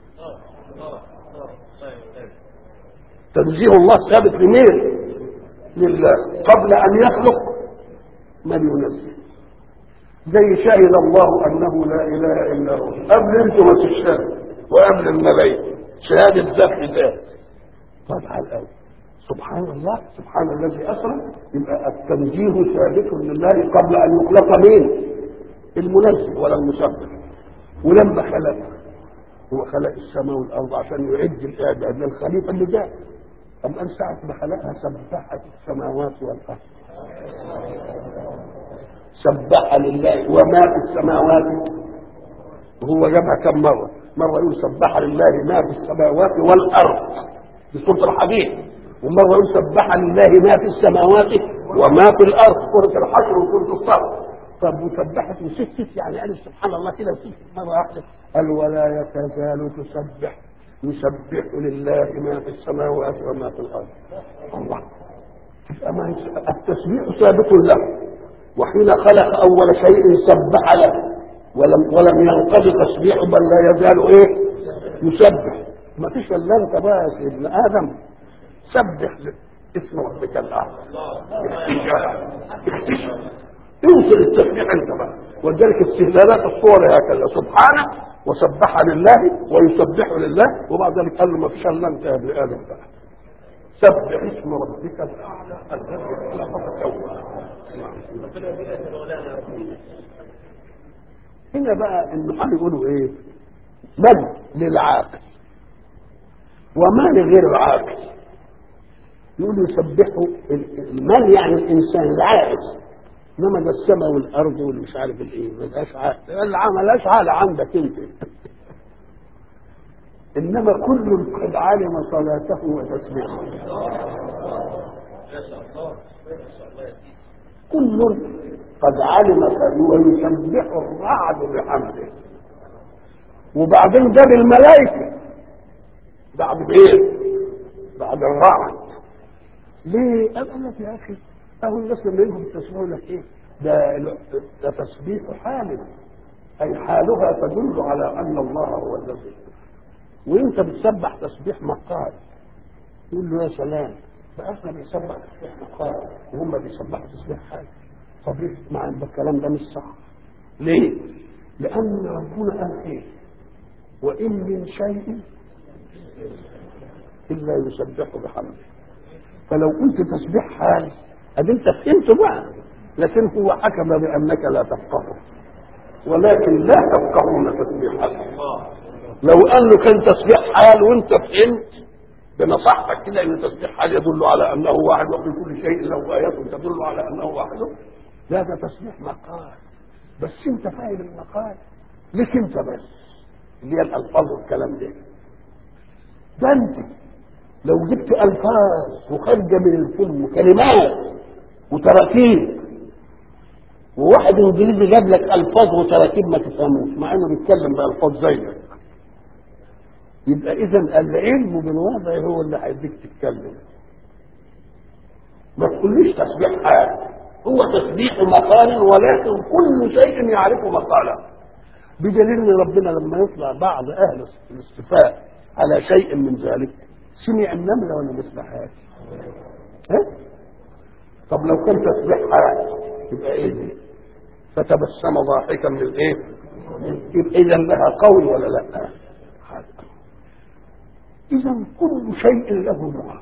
تنزيه الله ثابت لمين؟ لله قبل أن يخلق من ينزه. زي شهد الله أنه لا إله إلا هو قبل أنتم ما تشهدوا وقبل الملائكة شهادة ذات ذات. طبعا الأول سبحان الله سبحان الذي أسرى، يبقى التنزيه ثابت لله قبل أن يخلق مين؟ المنزه ولا المسبح. ولما خلق هو خلق السماء والأرض عشان يعد الإعداد للخليفة اللي جاء. أم أن ساعة ما خلقها سبحت السماوات والأرض، سبح لله وما في السماوات. وهو جابها كم مرة؟ مرة يقول سبح لله ما في السماوات والأرض في سورة الحديد، ومرة يقول سبح لله ما في السماوات وما في الأرض سورة الحشر وسورة الصف. طب وسبحت وسكتت يعني قال سبحان الله كده وسكتت مرة واحدة؟ قال ولا يتزال تسبح يسبح لله ما في السماوات وما في الأرض. الله التسبيح ثابت له، وحين خلق أول شيء سبح له ولم ينقضي تسبيحه بل لا يزال ايه؟ يسبح. ما فيش الا انت بقى يا ابن ادم سبح اسم ربك الاعلى. اوصل التسبيح انت بقى. ولذلك استهلالات الصور هكذا سبحانه وسبح لله ويسبح لله، وبعد ذلك قال له ما فيش الا انت يا ابن ادم بقى سبح اسم ربك الاعلى الذي خلق فسوى. هنا بقى النحاة يقولوا ايه؟ من للعاقل وما لغير العاقل. يقولوا يسبحوا المن يعني الانسان العاقل، انما ده السماء والارض والمش عارف الايه ملهاش عقل، ملهاش عقل عندك انت. انما كل قد علم صلاته وتسبيحه، كل قد علم ويسبح الرعد بحمده. وبعدين جاب الملائكه بعد ايه؟ بعد الرعد. ليه؟ قال لك يا اخي اهو الناس لما يجوا بتسمعوا لك ايه؟ ده تسبيح حال، اي حالها تدل على ان الله هو الذي. وانت بتسبح تسبيح مقال، يقول له يا سلام بقى احنا بنسبح تسبيح مقال وهم بيسبحوا تسبيح حال. طب مع الكلام ده مش صح. ليه؟ لان ربنا قال ايه؟ وان من شيء الا يسبح بحمده. فلو قلت تسبيح حال ادي انت فهمت بقى، لكن هو حكم بانك لا تفقهه، ولكن لا تفقهون تسبيح الله. لو قال له كان تسبيح حال وانت فهمت بنصحتك كده ان تسبيح حال يدل على انه واحد وفي كل شيء له ايات تدل على انه واحد، لا ده تسبيح مقال. بس انت فاهم المقال ليك انت بس اللي هي الالفاظ والكلام ده انت لو جبت الفاظ وخارجه من الفيلم وكلمات وتراكيب، وواحد انجليزي جاب لك الفاظ وتراكيب ما تفهموش مع انه بيتكلم بالفاظ زيك، يبقى اذا العلم بالوضع هو اللي هيديك تتكلم. ما تقوليش تسبيح حال، هو تسبيح مقال ولكن كل شيء يعرف مقاله. بدليل ان ربنا لما يطلع بعض اهل الاستفاء على شيء من ذلك سمع النمله ولا ما سمعهاش؟ طب لو كان تسبيح حال يبقى ايه دي؟ فتبسم ضاحكا من ايه؟ يبقى اذا لها قول ولا لا؟ اذا كل شيء له معنى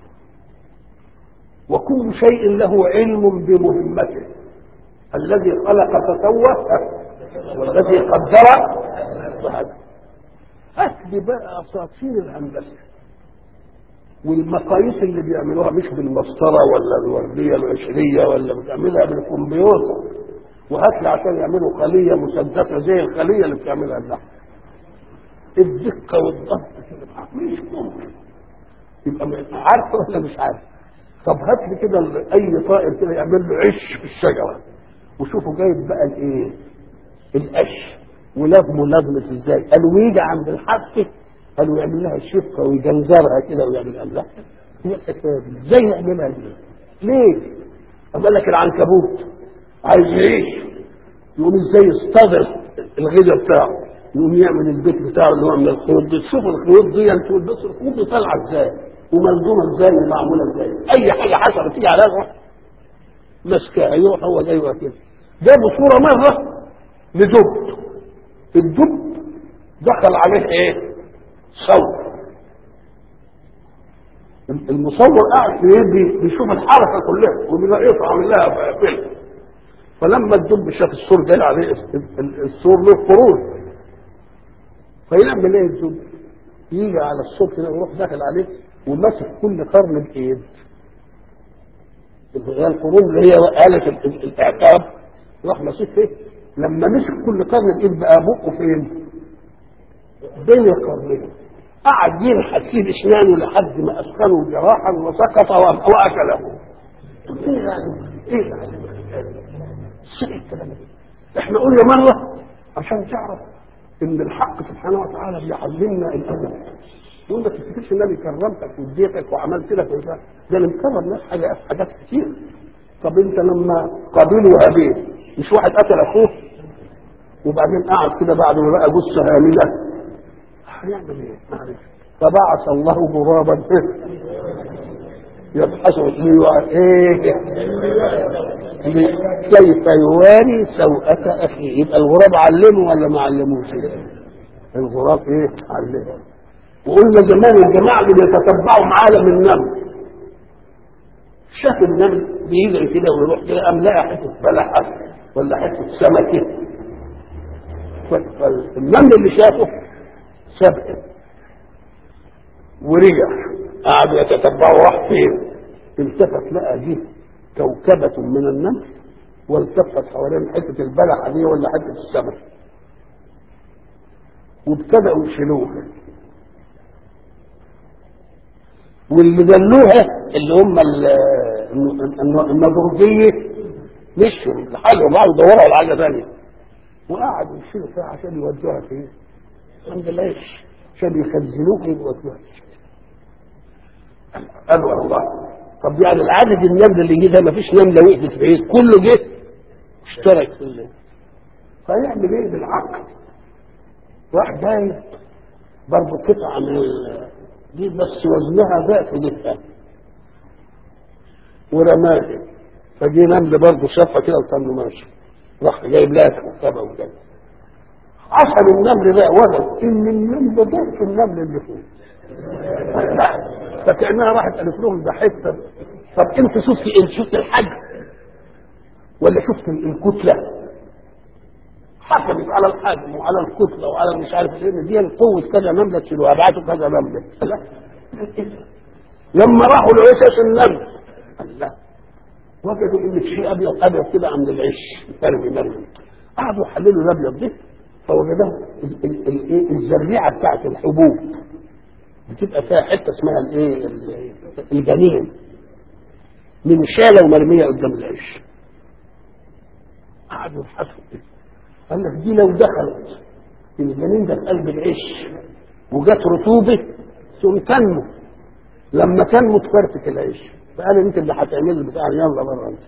وكل شيء له علم بمهمته. الذي خلق فسوى والذي قدر فهدى. هات بقى اساطير الهندسه والمقاييس اللي بيعملوها مش بالمسطره ولا الورديه العشريه ولا بتعملها بالكمبيوتر، وهات لي عشان يعملوا خليه مسدسه زي الخليه اللي بتعملها النحل، الدقه والضبط كده مش ممكن. يبقى عارف ولا مش عارف؟ طب هات لي كده اي طائر كده يعمل له عش في الشجره وشوفوا جايب بقى الايه؟ القش ولازمه لازمه ازاي؟ قالوا يجي عند الحافه قالوا يعمل لها شفه ويجنزرها كده ويعمل لها هي الحكايه دي ازاي يعملها دي؟ ليه؟ قال لك العنكبوت عايز يعيش، يقوم ازاي يستضر الغذاء بتاعه، يقوم يعمل البيت بتاعه اللي هو من الخيوط دي. تشوف الخيوط دي انت بس الخيوط دي طالعه ازاي وملزومه ازاي ومعموله ازاي، اي حاجه حصلت تيجي عليها ماسكها يروح هو جاي كده. جابوا صوره مره لدب، الدب دخل عليه ايه؟ صور. المصور قاعد في يدي بيشوف الحركه كلها وبيلاقيها عامل لها فيلم. فلما الدب شاف السور جاي عليه السور له قرون، فيعمل ايه الدب؟ يجي على السور كده ويروح داخل عليه وماسك كل قرن بايد. القرون اللي هي آلة الاعتاب راح ماسك فيه. لما مسك كل قرن بايد بقى بقه فين؟ بين القرنين. قعد ينحت فيه باسنانه لحد ما اسخنه جراحا وسقط واكله. ايه يعني؟ ايه يعني؟ احنا قلنا مره عشان تعرف ان الحق سبحانه وتعالى بيعلمنا الادب. يقول ما تفتكرش ان انا كرمتك واديتك وعملت لك وده، ده انا مكرم ناس حاجات كتير. طب انت لما قابلوا هابيل، مش واحد قتل اخوه وبعدين قعد كده بعد ما بقى جثه هامله، هيعمل ايه؟ معلش. فبعث الله غرابا يبحث كيف يواري سوءة أخيه. يبقى الغراب علمه ولا ما علموش؟ الغراب ايه؟ علمه. وقلنا زمان الجماعة اللي بيتتبعوا عالم النمل، شاف النمل بيجري كده ويروح كده قام لقى حتة بلحة ولا حتة سمكة، فالنمل اللي شافه سبق ورجع قعدوا يتتبعوا راح فين. التفت لقى دي كوكبة من النمل والتفت حوالين حتة البلحة دي ولا حتة السمك، وابتدأوا يشيلوها. واللي دلوها اللي هم النضرجية مشوا لحاجة وبعض دوروا على حاجة ثانية وقعدوا يشيلوا فيها عشان يودوها فين؟ عند العيش عشان يخزنوها يودوها. قالوا الله. طب يعني العدد النمل اللي جه ده ما فيش نمله وقفت بعيد، كله جه اشترك في الليل. فيعمل ايه بالعقل؟ راح جاي برضه قطعه من دي بس وزنها ضعف جدا ورماها، فجي نمل برضه شافها كده وكان له ماشي، راح جايب لها كوكبه وكده. عشان النمل ده وجد ان النمل ضعف النمل اللي فوق. فكأنها راحت قالت لهم ده حته. طب انت شفت الحجم ولا شفت الكتله؟ حسبت على الحجم وعلى الكتله وعلى مش عارف ايه، دي قوه كذا نمله تشيلوها ابعتوا كذا نمله. لما راحوا لعشاش النمل الله وجدوا ان شيء ابيض كده عند العش مرمي. قعدوا يحللوا الابيض ده فوجدوا الزريعه بتاعت الحبوب بتبقى فيها حته اسمها الايه الجنين من شاله ومرميه قدام العيش. قعدوا يبحثوا قال لك دي لو دخلت الجنين ده في قلب العيش وجت رطوبه ثم تنمو، لما تنمو تفرتك العيش. فقال انت اللي هتعمل لي بتاع يلا بره انت.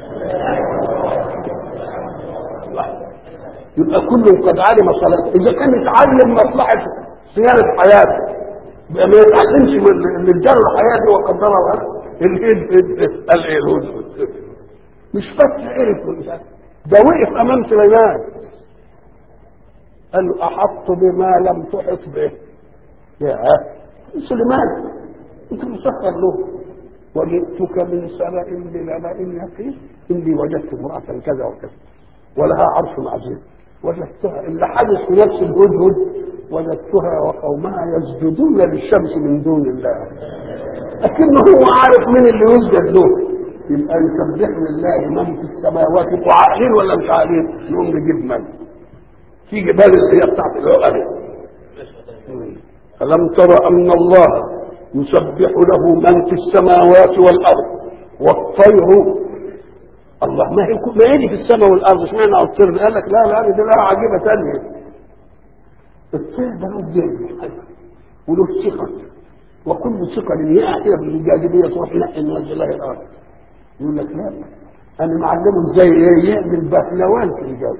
يبقى كله قد علم صلاته. اذا كان يتعلم مصلحه صيانه حياته ما يتعلمش من الجر حياته وقدرها الهدهد مش فتح عرف ده وقف امام سليمان قال له احط بما لم تحط به. يا سليمان انت مسخر له وجئتك من سبأ بنبأ يقين اني وجدت امرأة كذا وكذا ولها عرش عظيم وجدتها اللي حدث في نفس الهدهد وجدتها وقومها يسجدون للشمس من دون الله. لكنه هو عارف من اللي يسجد له. يبقى يسبح لله من في السماوات وعاقلين ولا مش عاقلين؟ نقوم نجيب من في جبال اللي هي بتاعت العقل. ألم تر أن الله يسبح له من في السماوات والأرض والطير. الله ما هي دي في السماء والأرض اشمعنى الطير؟ قال لك لا دي لها عجيبة ثانية. الطير ده له جلد وله ثقل وكل ثقل يقع كده بالجاذبية تروح نقل من الله الأرض. يقول لك لا انا معلمه ازاي ايه يعمل بهلوان في الجو،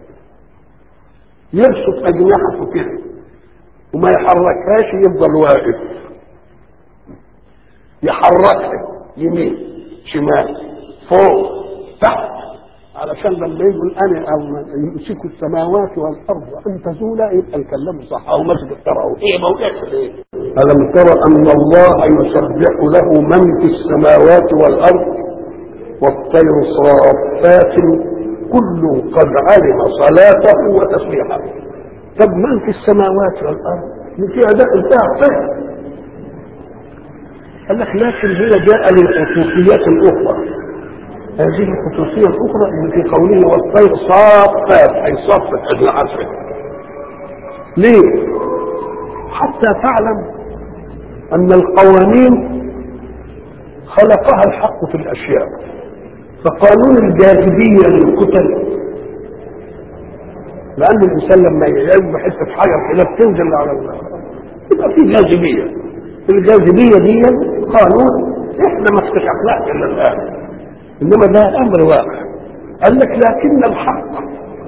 يبسط اجنحته كده وما يحركهاش، يفضل واقف يحركها يمين شمال فوق تحت، علشان لما يقول انا يمسك السماوات والارض ان تزولا يبقى الكلام صح، او مسك الترى ايه ما وقعش ايه. الم ترى ان الله يسبح له من في السماوات والارض والطير صافات كل قد علم صلاته وتسبيحه. طب من في السماوات والارض من فيها داخل فيها الطير، قال لك لكن هي جاء للخصوصيات الاخرى. هذه الخصوصيه الاخرى ان في قوله والطير صافات اي صفت اجنحتها. ليه؟ حتى تعلم ان القوانين خلقها الحق في الاشياء. فقانون الجاذبيه للكتل، لان الانسان لما يعمل حته حجر كده بتنزل على يبقى في جاذبيه. الجاذبيه دي قانون احنا ما اكتشفناش الا الان، انما ده امر واقع. قال لك لكن الحق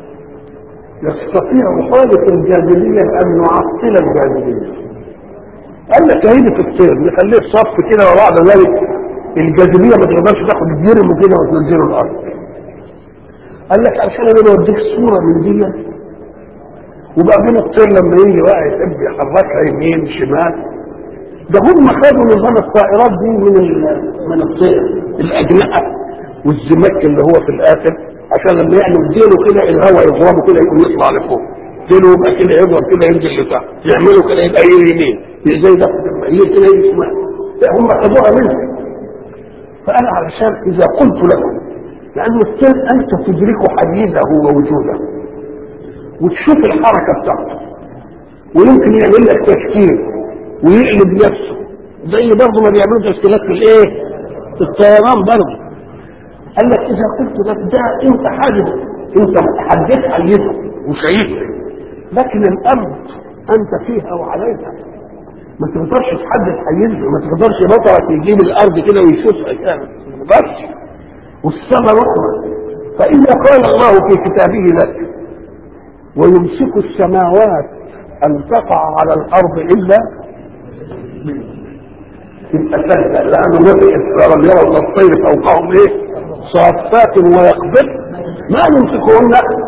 يستطيع خالق الجاذبيه ان يعطل الجاذبيه. قال لك هيدي في الطير نخليه صف كده وبعد ذلك الجاذبيه ما تقدرش تاخد الجرم كده وتنزله الارض. قال لك عشان انا بديك صوره من دي، وبعدين الطير لما يجي بقى يحب يحركها يمين شمال، ده هم خدوا نظام الطائرات دي من الطير، الاجنحه والزمك اللي هو في الاخر، عشان لما يعمل ديله كده الهواء يضربه كده يقوم يطلع لفوق، ديله يبقى كده يضرب كده ينزل لتحت، يعملوا كده يبقى يمين زي ده كده شمال. هم خدوها منه. فانا علشان اذا قلت لكم لان الطير انت تدرك حديثه ووجوده وتشوف الحركه بتاعته، ويمكن يعمل لك تفكير ويقلب نفسه زي برضه ما بيعملوا تشكيلات في الايه؟ في الطيران برضه. قال لك اذا قلت لك ده انت حاجز، انت حددت حيزه وشايفه، لكن الارض انت فيها وعليها، ما تقدرش تحدد حيزه، ما تقدرش بطلك يجيب الارض كده ويشوفها كده، ما تقدرش. والسماء اخرى. فاذا قال الله في كتابه لك ويمسك السماوات ان تقع على الارض الا تبقى سهله، لانه نفي اسرار يرى الطير فوقهم ايه؟ صافات ويقبض ما يمسكهن.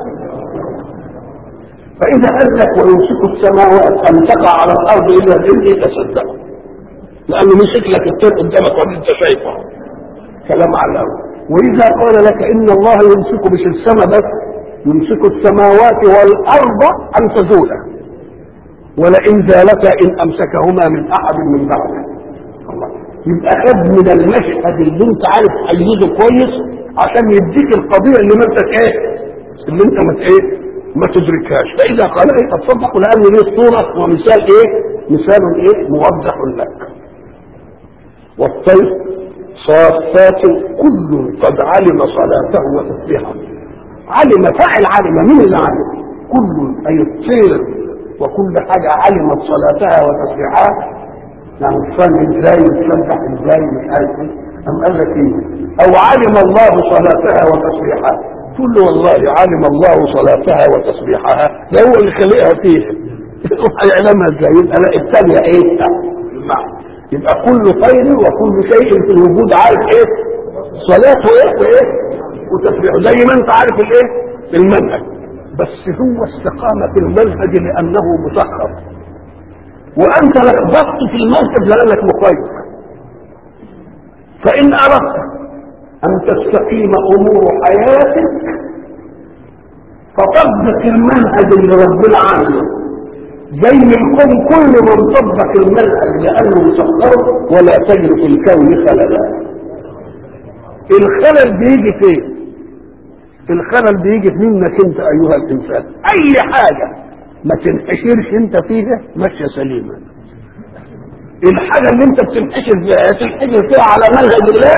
فاذا قال لك ويمسك السماوات ان تقع على الارض الا باذنه تصدق، لانه مسك لك الطير قدامك وانت شايفه كلام على الاول. واذا قال لك ان الله يمسك مش السماء بس، يمسك السماوات والارض ان تزولا ولئن زالتا ان امسكهما من احد من بعده. الله يبقى خد من المشهد اللي انت عارف حيزه كويس عشان يديك القضيه اللي ما انت ايه، اللي انت ما تدركهاش. فاذا قال ايه تصدق لان ليه صوره ومثال ايه؟ مثال ايه؟ موضح لك. والطير صافات كل قد علم صلاته وتسبيحه. علم فاعل علم، مين اللي علم؟ كل اي الطير وكل حاجه علمت صلاتها وتسبيحها، يعني تصلي ازاي وتسبح ازاي مش عارف ايه. ام قال لك ايه؟ او علم الله صلاتها وتسبيحها، تقول له والله علم الله صلاتها وتسبيحها، ده هو اللي خلقها فيها هيعلمها ازاي؟ يبقى لا الثانيه ايه؟ يبقى كل طير وكل شيء في الوجود عارف ايه؟ صلاته ايه وايه؟ وتسبيحه، زي ما انت عارف الايه؟ المنهج، بس هو استقام في المنهج لانه مسخر، وانت لخبطت في المنهج لانك مقيد. فان اردت ان تستقيم امور حياتك فطبق المنهج اللي ربنا عامله، زي الكون كل من طبق المنهج لانه مسخر ولا تجد في الكون خللا. الخلل بيجي فين؟ الخلل بيجي منك انت ايها الانسان. اي حاجه ما تنحشرش انت فيها ماشيه سليمه. الحاجه اللي انت بتنحشر فيها تنحشر فيها على منهج الله،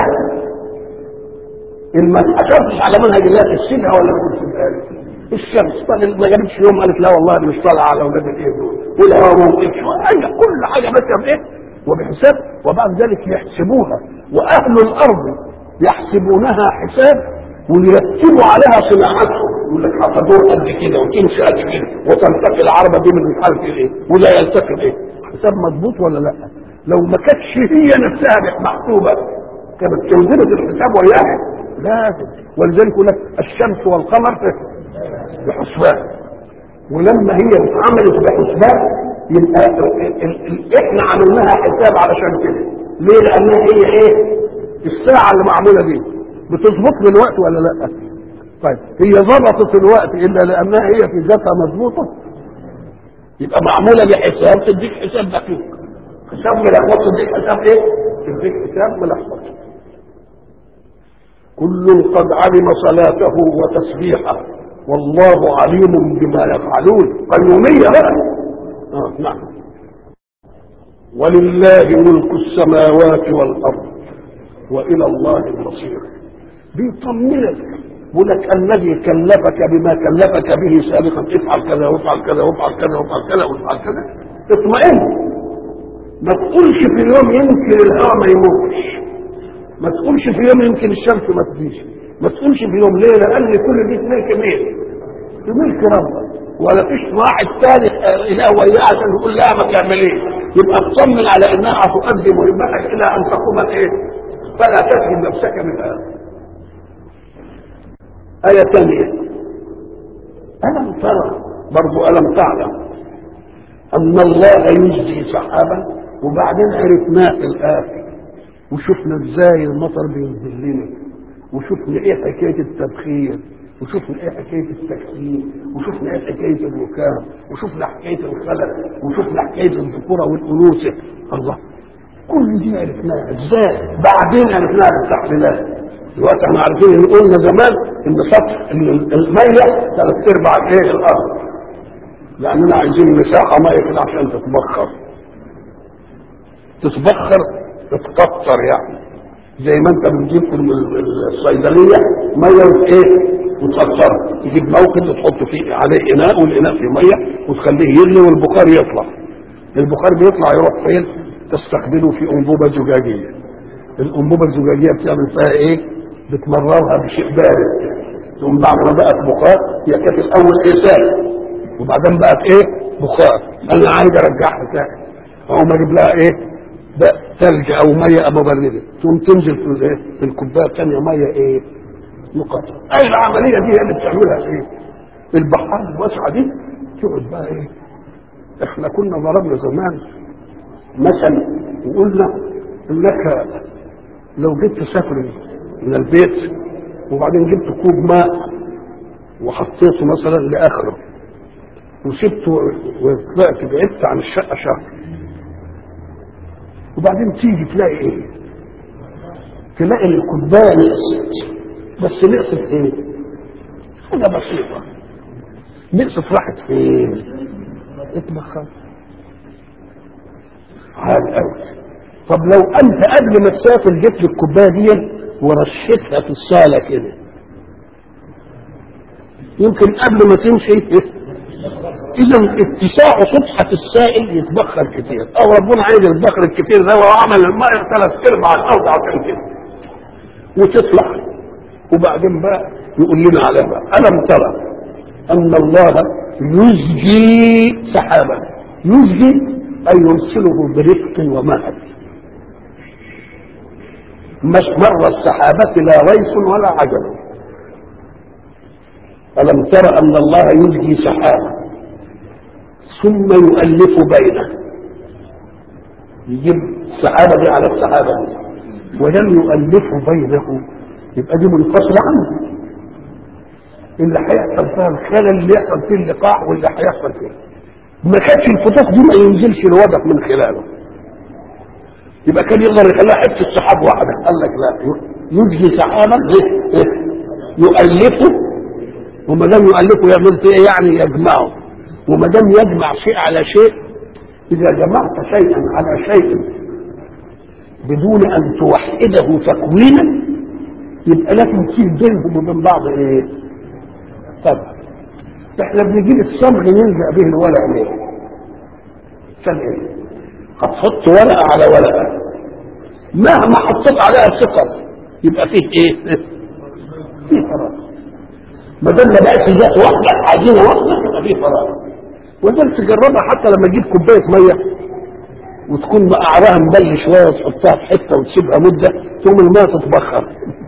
ما انحشرتش على منهج الله تسيبها ولا ما تسيبهاش. الشمس ما جابتش يوم قالت لا والله انا مش طالعه على اولاد الايه دول، والهواء ما وقفش، كل حاجه ماشيه بايه؟ وبحساب. وبعد ذلك يحسبوها، واهل الارض يحسبونها حساب ويرتبوا عليها صناعتهم، يقول لك هتدور قد كده وتمشي قد كده وتلتقي العربه دي من مش عارف ايه ولا يلتقي ايه. حساب مضبوط ولا لا؟ لو ما كانتش هي نفسها محسوبه كانت تنزلت الحساب وياها لازم. ولذلك يقول لك الشمس والقمر بحسبان، ولما هي اتعملت بحسبان يبقى احنا عملناها حساب علشان كده. ليه؟ لانها هي ايه؟ الساعه اللي معموله دي بتظبط لي الوقت ولا لا؟ طيب هي ظبطت الوقت الا لانها هي في ذاتها مظبوطه، يبقى معموله بحساب تديك حساب دقيق. حساب ملخبط تديك حساب ايه؟ تديك حساب ملخبط. كل قد علم صلاته وتسبيحه والله عليم بما يفعلون. قيوميه بقى. نعم. ولله ملك السماوات والارض والى الله المصير. بيطمنك يقول لك الذي كلفك بما كلفك به سابقا افعل كذا وافعل كذا وافعل كذا وافعل كذا وافعل كذا. اطمئن، ما تقولش في اليوم يمكن الهواء ما يموتش، ما تقولش في يوم يمكن الشمس ما تجيش، ما تقولش في يوم ليه، لان كل دي ملك مين؟ ملك ربك، ولا فيش واحد ثالث اله وياه عشان يقول لا ما تعمليش. يبقى اطمن على انها هتقدم مهمتك الى ان تقوم الايه؟ فلا تسلم نفسك منها. آية ثانية: ألم ترى، برضو ألم تعلم أن الله يجزي سحابا. وبعدين عرفناه في الآخر وشفنا ازاي المطر بينزل لنا، وشفنا ايه حكاية التبخير، وشفنا ايه حكاية التكسير، وشفنا ايه حكاية الركام، وشفنا حكاية الخلق، وشفنا حكاية الذكورة والأنوثة. الله، كل دي عرفناها ازاي؟ بعدين عرفناها بالتحليلات. دلوقتي احنا عارفين ان قلنا زمان ان سطح المية 3/4 ايه؟ الارض. لاننا عايزين مساحة مية كده عشان تتبخر تتقطر، يعني زي ما انت بتجيب في الصيدلية مية ايه؟ وتقطر، تجيب موقد وتحط فيه عليه اناء والاناء فيه مية وتخليه يغلي والبخار يطلع. البخار بيطلع يروح فين؟ تستقبله في انبوبة زجاجية. الانبوبة الزجاجية بتعمل فيها ايه؟ بتمررها بشيء بارد. ثم بعد ما بقت بخار، هي كانت الاول ايه؟ سائل، وبعدين بقت ايه؟ بخار. انا عايز ارجعها تاني، اقوم اجيب لها ايه؟ ده ثلج او ميه مبرده، ثم تنزل في الكوبايه الثانيه ميه ايه؟ مقطره. اي العمليه دي اللي بتعملها ايه؟ البحار الواسعه دي تقعد بقى ايه؟ احنا كنا ضربنا زمان مثلا وقلنا انك لو جيت تسافر من البيت وبعدين جبت كوب ماء وحطيته مثلا لاخره وسبته وطلعت بعدت عن الشقه شهر، وبعدين تيجي تلاقي ايه؟ تلاقي الكوبايه نقصت. بس نقصت ايه؟ حاجه بسيطه. نقصت راحت فين؟ اتبخر. عال قوي. طب لو انت قبل ما تسافر جبت الكوبايه دي ورشيتها في الصاله كده، يمكن قبل ما تمشي اذا اتساع سطحة السائل يتبخر كتير، او ربنا عايز البخر الكتير ده وعمل الماء 3/4 الارض عشان كده وتطلع. وبعدين بقى يقول لنا عليها بقى: الم ترى ان الله يزجي سحابا. يزجي اي يرسله برفق ومهد. مش مر السحابة لا ريس ولا عجل. ألم ترى أن الله يزجي سحابا ثم يؤلف بينه، يجيب السحابة دي على السحابة دي ولم يؤلف بينه، يبقى دي منفصلة عنه. اللي هيحصل فيها الخلل اللي يحصل فيه اللقاح واللي هيحصل فيه ما كانش الفتاة دي ما ينزلش الوضع من خلاله، يبقى كان يقدر يخليها حته سحاب واحده. قال لك لا، يجري سحابا يؤلفه، وما دام يؤلفه يعمل فيه ايه؟ يعني يجمعه. وما دام يجمع شيء على شيء، اذا جمعت شيئا على شيء بدون ان توحده تكوينا يبقى لازم تشيل بينهم وبين بعض ايه؟ طب احنا بنجيب الصمغ نلزق به الورق ليه؟ عشان ايه؟ هتحط ورقه على ورقه، مهما حطيت عليها ثقل يبقى فيه ايه؟ في فراغ. ما دام ما بقاش ذات واحده عجينه واحده يبقى في فراغ. وزلت تجربها حتى لما تجيب كوبايه ميه وتكون قعرها مبل شويه وتحطها في حته وتسيبها مده ثم الميه تتبخر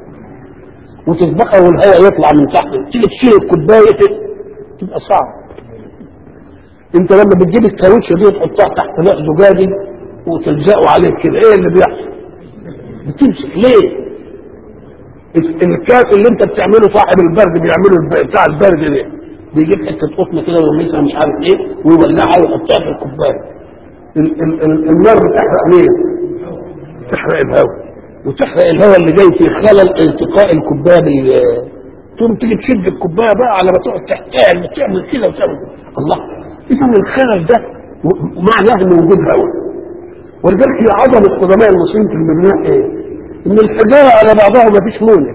وتتبخر والهواء يطلع من تحت، تيجي تشيل الكوبايه تبقى صعب. انت لما بتجيب الكاوتشه دي وتحطها تحت لوح زجاجي وتلزقه عليه كده ايه اللي بيحصل؟ بتمسك ليه؟ الكاس اللي انت بتعمله صاحب البرد بيعمله بتاع البرد ده بيجيب حته قطن كده ويمسها مش عارف ايه ويولعها ويحطها في الكوبايه. النار بتحرق مين؟ تحرق الهواء، وتحرق الهواء اللي جاي في خلل التقاء الكوبايه تقوم تيجي تشد الكوبايه بقى على ما تقعد تحتاج وتعمل كده وتعمل الله. اذا الخلل ده معناه ان وجود هواء. ولذلك هي عظمه قدماء المصريين في المبناء ايه؟ ان الحجاره على بعضها ما فيش مونه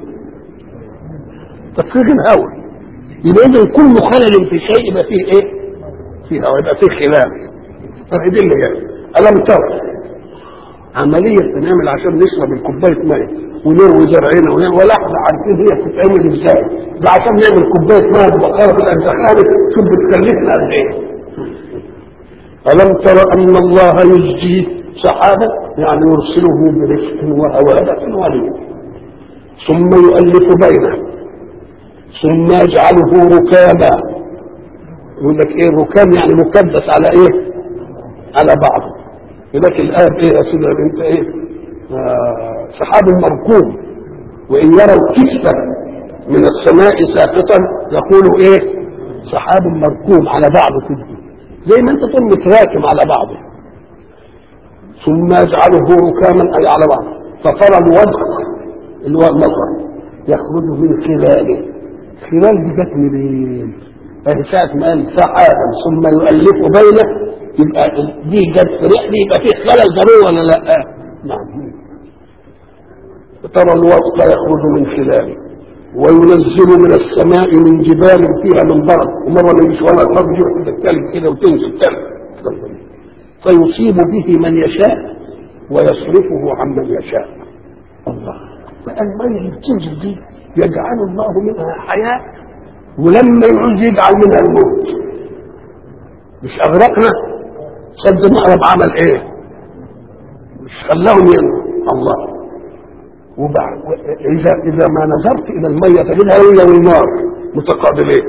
تفريغ الهواء. يبقى اذا كل خلل في شيء يبقى فيه ايه؟ فيه هواء، يبقى فيه خلاف. فدي اللي جاي. ألم ترى عملية بنعمل عشان نشرب الكوباية مية ونروي زرعنا ولا احنا عارفين هي بتتعمل ازاي؟ ده عشان نعمل كوباية مية ببقارة في الأنتخاب شوف بتكلفنا قد ايه؟ ألم ترى أن الله يزجي سحابا يعني يرسله برفق وهوادة وليد ثم يؤلف بينه ثم يجعله ركاما. يقول لك ايه ركام؟ يعني مكدس على ايه؟ على بعضه. لكن الآية ايه يا سيدي انت ايه؟ سحاب مركوم وإن يروا كسفا من السماء ساقطا يقولوا ايه؟ سحاب مركوم على بعضه كده زي ما انت تقول متراكم على بعضه. ثم يجعله ركاما اي على بعض فترى الودق اللي هو المطر يخرج من خلاله. خلال دي جت منين؟ ساعة ما قال سحابا ثم يؤلف بينه يبقى دي جت في رحلة يبقى فيه خلل ضروري ولا لا؟ نعم. ترى الودق يخرج من خلاله وينزل من السماء من جبال فيها من برد ومرة ما يجيش ولا الارض يروح تتكلم كده وتنزل تلك فيصيب به من يشاء ويصرفه عمن يشاء. الله بقى المية اللي بتنزل دي يجعل الله منها حياة ولما يعوز يجعل منها الموت. مش أغرقنا سد مأرب عمل ايه؟ مش خلاهم الله. وبعد إذا ما نظرت إلى المية تجدها هي والنار متقابلين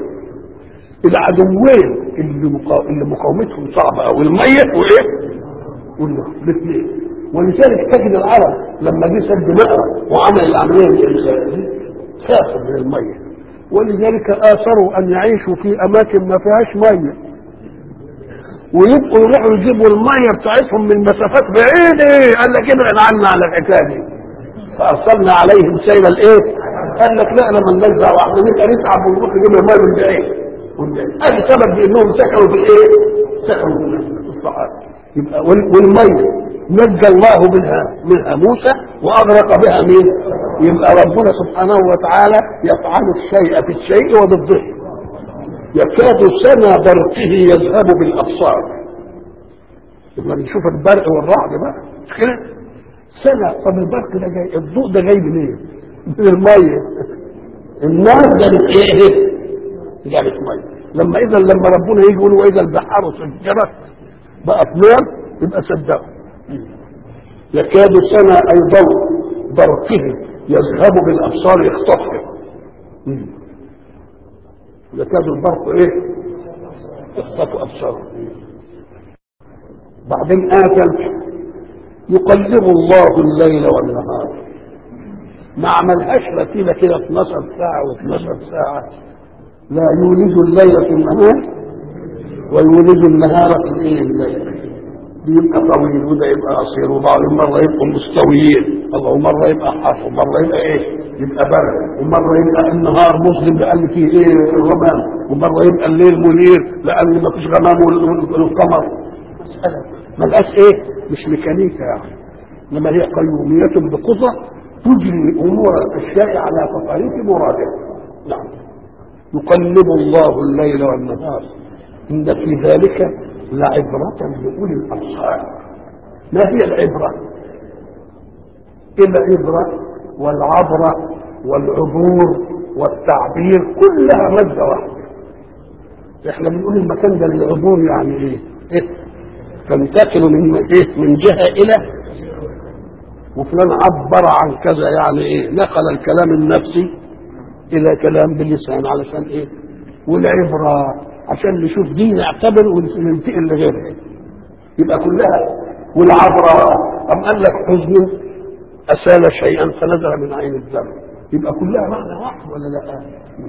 العدوين اللي مقاومتهم صعبة أو المية وإيه؟ والنار الاثنين. ولذلك تجد العرب لما جه سد مأرب وعمل العملية دي خافوا من المية ولذلك آثروا أن يعيشوا في أماكن ما فيهاش مية ويبقوا يروحوا يجيبوا المية بتاعتهم من مسافات بعيدة. قال لك ابعد عنا على الحكاية دي فأرسلنا عليهم سيل الايه؟ قال لك لا انا من نزع واحنا نبقى نتعب ونروح نجيب المية من بعيد. هذا سبب بانهم سكنوا في الايه؟ سكنوا في الصحراء. يبقى والمية نجى الله منها موسى واغرق بها مين؟ يبقى ربنا سبحانه وتعالى يفعل الشيء في الشيء وضده. يكاد سنا برقه يذهب بالابصار. لما نشوف البرق والرعد بقى مش كده؟ سنة. طب البرق ده جاي الضوء ده جاي منين؟ من المية. النار جابت ايه؟ جابت مية. لما ربنا يجي يقول واذا البحار سجرت بقت نار يبقى صدقوا. يكاد سنة اي ضوء برقه يذهب بالابصار يخطفه. يكاد البرق ايه؟ يخطف ابصاره. بعدين آكل يقلب الله الليل والنهار. ما عملهاش رتيبه كده 12 ساعه و12 ساعه. لا يولج الليل في النهار ويولج النهار في الليل. بيبقى طويل وده يبقى قصير وبعض المره يبقوا مستويين الله ومره يبقى حر ومره يبقى ايه؟ يبقى برد ومره يبقى النهار مظلم لان فيه ايه؟ الغمام ومره يبقى الليل منير لان ما فيش غمام والقمر. مساله ملقاش ايه؟ مش ميكانيكا يعني انما هي قيومية بقدرة تجري امور الاشياء على تطريق مرادها. نعم. يقلب الله الليل والنهار ان في ذلك لعبرة لأولي الابصار. ما هي العبرة؟ العبرة والعبرة والعبور والتعبير كلها مادة واحدة. احنا بنقول المكان ده للعبور يعني ايه؟ تنتقل من جهة الى، وفلان عبر عن كذا يعني ايه؟ نقل الكلام النفسي الى كلام باللسان علشان ايه؟ والعبرة عشان نشوف دي نعتبر وننتقل لغيرها، يبقى كلها. والعبرة أم قال لك حزن أسال شيئا فنزل من عين الدم، يبقى كلها معنى واحد ولا لا؟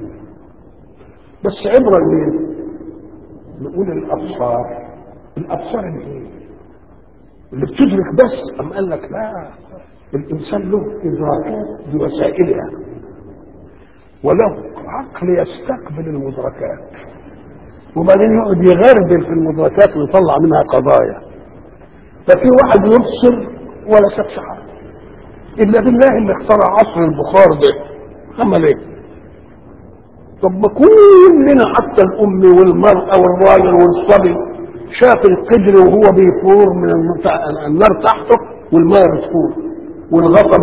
بس عبرة لمين؟ نقول الأبصار. الأبصار اللي بتدرك بس، أم قال لك لا، الإنسان له إدراكات بوسائلها وله عقل يستقبل المدركات، وبعدين يقعد يغربل في المدركات ويطلع منها قضايا. ففي واحد يبصر ولا شافش حاجه الا بالله اللي اخترع عصر البخار ده عمل ايه؟ طب ما كلنا حتى الام والمراه والراجل والصبي شاف القدر وهو بيفور من النار تحته والماء بتفور والغطا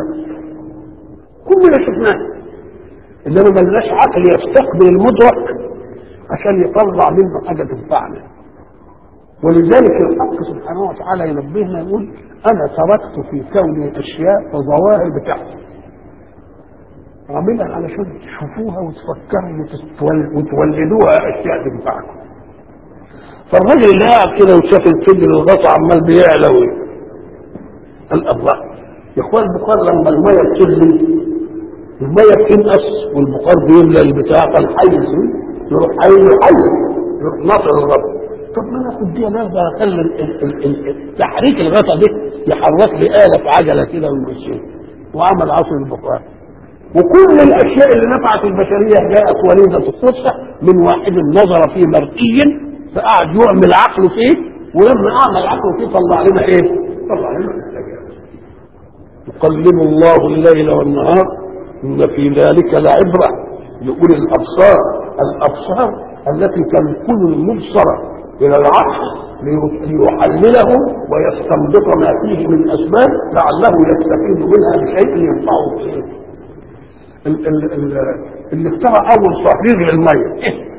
كلنا شفناه، انما ملناش عقل يستقبل المدرك عشان يطلع منه حاجه تنفعنا. ولذلك الحق سبحانه وتعالى ينبهنا يقول انا تركت في كوني اشياء وظواهر بتحصل عاملها علشان تشوفوها وتفكروا وتولدوها اشياء تنفعكم. فالراجل اللي قاعد كده وشاف الفجر الغطا عمال بيعلى قال الله يا اخوان، البخار لما الميه بتغلي الميه بتنقص والبخار بيملى البتاع فالحيز يروح يروح ناطر الرب. طب ما انا اخد دي انا اخلي تحريك الغطا دي يحرك لي آلة في عجله كده ويمشيها، وعمل عصر البخار. وكل الاشياء اللي نفعت البشريه جاءت وليده الصدفه من واحد نظر في مرئي فقعد يعمل عقله فيه، ولما اعمل عقله فيه طلع لنا ايه؟ طلع لنا الحاجات. يقلب الله الليل والنهار ان في ذلك لعبره لأولي الابصار. الابصار التي تنقل المبصر الى العقل ليحلله ويستنبط ما فيه من اسباب لعله يستفيد منها بشيء ينفعه فيه. اللي اخترع اول صهريج للميه ايه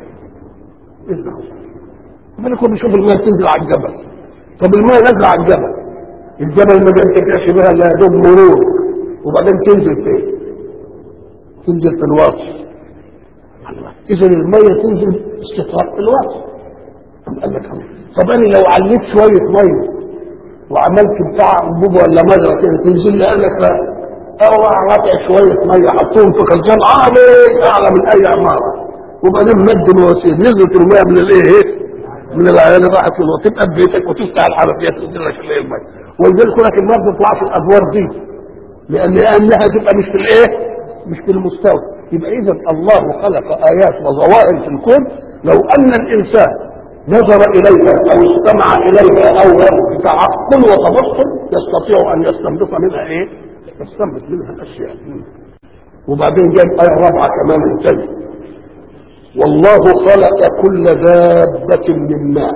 بالكم بيشوف الميه تنزل على الجبل. طب الميه نازله على الجبل ما بينتفعش بها الا دوب مرور، وبعدين تنزل فين؟ تنزل في الوسط. اذا الميه تنزل استطراق الوسط. قال لك طب انا لو عليت شويه ميه وعملت بتاع انبوبه ولا مجرى كده تنزل لي؟ قال لك لا، او رافع شويه ميه حطوهم في خزان اعلى من اي عماره، وبعدين مد مواسير نزلت الميه من الايه؟ من العيال راحت تبقى ببيتك وتفتح الحنفيه تنزل لك الميه. ولذلك لك الميه ما تطلعش الادوار دي لانها تبقى مش في الايه؟ مش في المستوى. يبقى اذا الله خلق ايات وظواهر في الكون لو ان الانسان نظر اليها او استمع اليها او تعقل وتبصر يستطيع ان يستنبط منها ايه؟ يستنبط منها اشياء. وبعدين جاب ايه رابعه كمان انتهى: والله خلق كل دابه من ماء.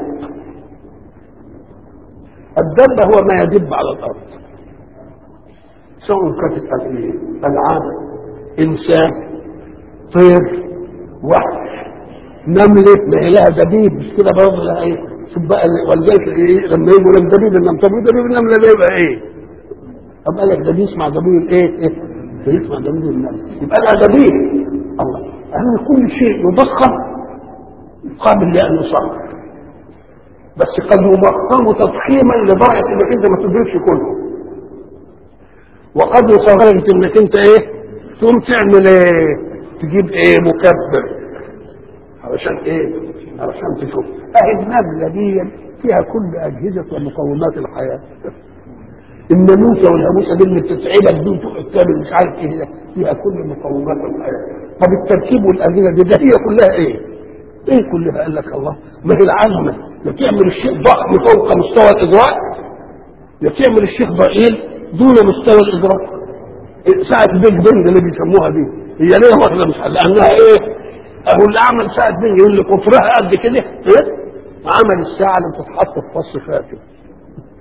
الدابه هو ما يدب على الارض، سواء كانت انعام، انسان، طير، وحش، نمله، ما هي لها دبيب مش كده برضه لها ايه؟ شوف بقى ولذلك ايه لما يقول لك دبيب النمله، طب دبيب النمله ده يبقى ايه؟ طب قال لك ده بيسمع دبيب الايه؟ بيسمع دبيب النمله، يبقى لها دبيب. الله، ان كل شيء يضخم قابل لان يصغر، بس قد يضخم تضخيما لدرجه انك انت ما تدركش كله، وقد يصغر انك انت ايه؟ تقوم تعمل ايه؟ تجيب ايه؟ مكبر علشان ايه؟ علشان تشوف. اهي النمله دي فيها كل اجهزه ومقومات الحياه. الناموسه والهاموسه دي اللي بتتعبك دي وتقعد تعمل مش عارف ايه، فيها كل مقومات الحياه. طب التركيب والاجهزه دي هي كلها ايه؟ ايه كلها؟ قال لك الله، ما هي العلمه يا تعمل الشيء ضخم فوق مستوى الادراك يا تعمل الشيء ضئيل دون مستوى الادراك. ساعه بيج بنج اللي بيسموها دي هي ليه واخده مش لانها ايه؟ اهو اللي عمل ساعه بيج يقول لك قطرها قد كده ايه؟ عمل الساعه اللي بتتحط في فص فاتن.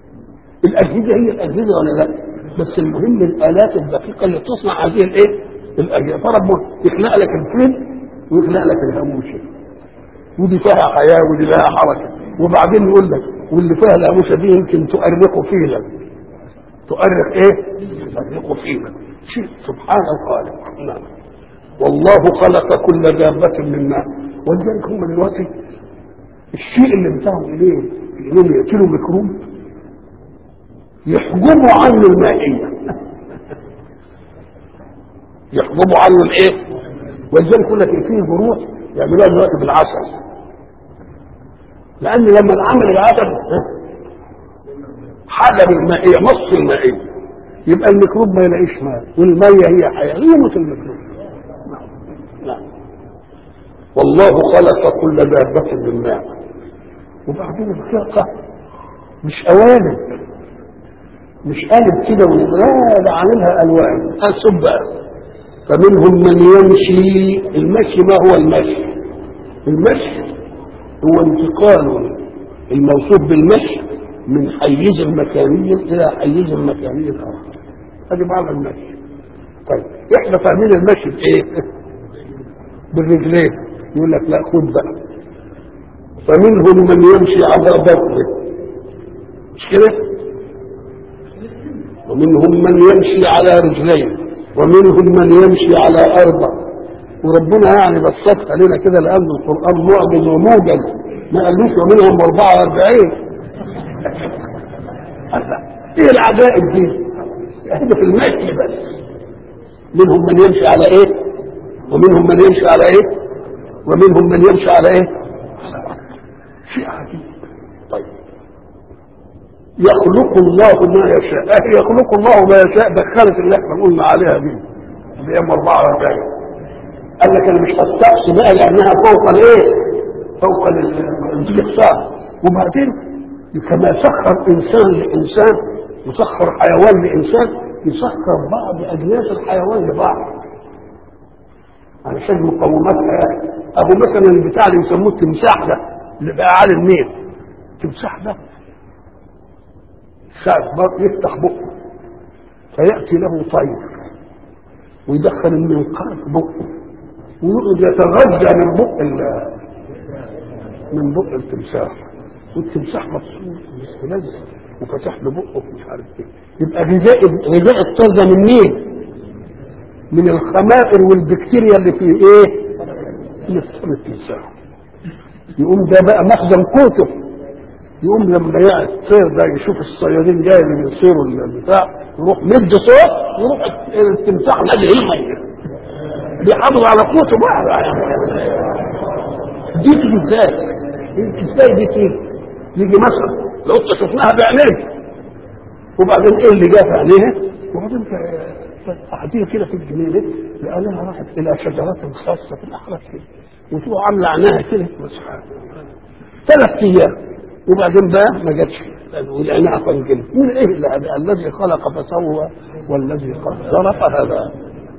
الأجهزة هي الأجهزة ولا لا؟ بس المهم الآلات الدقيقة اللي تصنع هذه الإيه؟ فربنا يخلق لك الفيل ويخلق لك الهاموشه، ودي فيها حياه ودي لها حركه، وبعدين يقول لك واللي فيها الهاموشه دي يمكن تؤرق فيلا، تؤرق ايه؟ تؤرق فيلا. شيء سبحان الخالق. نعم. والله خلق كل دابة من ماء. ولذلك هم دلوقتي الشيء اللي انتهوا اليه انهم ياكلوا ميكروب يحجبوا عنه المائيه يحجبوا عنه الايه؟ ولذلك يقول لك فيه جروح يعملوها دلوقتي بالعسل، لان لما العمل العسل حجب المائيه مص المائيه يبقى الميكروب ما يلاقيش ماء، والميه هي حياه يموت الميكروب. نعم. والله خلق كل دابة من ماء. وبعدين الخلقة مش قوالب، مش قالب كده لا ده عاملها الوان. قال بقى فمنهم من يمشي. المشي ما هو المشي؟ المشي هو انتقال الموصوف بالمشي من حيز مكاني الى حيز مكاني اخر. هذه معنى المشي. طيب احنا فاهمين المشي بايه؟ بالرجلين. يقول لك لا خد بقى فمنهم من يمشي على بطنه، مش كده؟ ومنهم من يمشي على رجلين ومنهم من يمشي على أربع. وربنا يعني بسط علينا كده لأن القرآن معجز وموجز، ما قالوش ومنهم 44. ايه العجائب دي؟ احنا في المشي بس. منهم من يمشي على ايه؟ ومنهم من يمشي على ايه؟ ومنهم من يمشي على ايه؟ شيء عجيب. طيب يخلق الله ما يشاء. يخلق الله ما يشاء دخلت اللي احنا قلنا عليها دي اللي هي 44. قال لك انا مش هستقصي بقى لانها فوق الايه؟ فوق الاستقصاء. وبعدين كما سخر انسان لانسان يسخر حيوان لانسان يسخر بعض اجناس الحيوان لبعض علشان مقوماتها. اهو مثلا البتاع اللي يسموه التمساح ده اللي بقى على النيل، التمساح ده ساعة يفتح بقه فيأتي له طير ويدخل المنقار في بقه ويقعد يتغذى من بق التمساح، والتمساح مبسوط ومستلذ وفتح له بقه مش عارف ايه. يبقى غذاء الطير ده من مين؟ من الخمائر والبكتيريا اللي في ايه؟ اللي في التمساح. يقوم ده بقى مخزن قوته. يقوم لما الطير ده يشوف الصيادين جاي اللي بيصيروا البتاع يروح مد صوت يروح التمساح نادي الميه بيحافظ على قوته بقى. دي تيجي ازاي دي تيجي؟ يجي مثلا لو انت شفناها بعينيك وبعدين ايه اللي جاء في عينيها؟ وبعدين قاعدين كده في الجنينه لقاها راحت الى شجرات خاصه في الاحراف كده وتروح عامله عينها كده 3 ايام وبعدين بقى ما جاتش والعينها فنجلت. من ايه الذي خلق فسوى والذي قدر فهدى.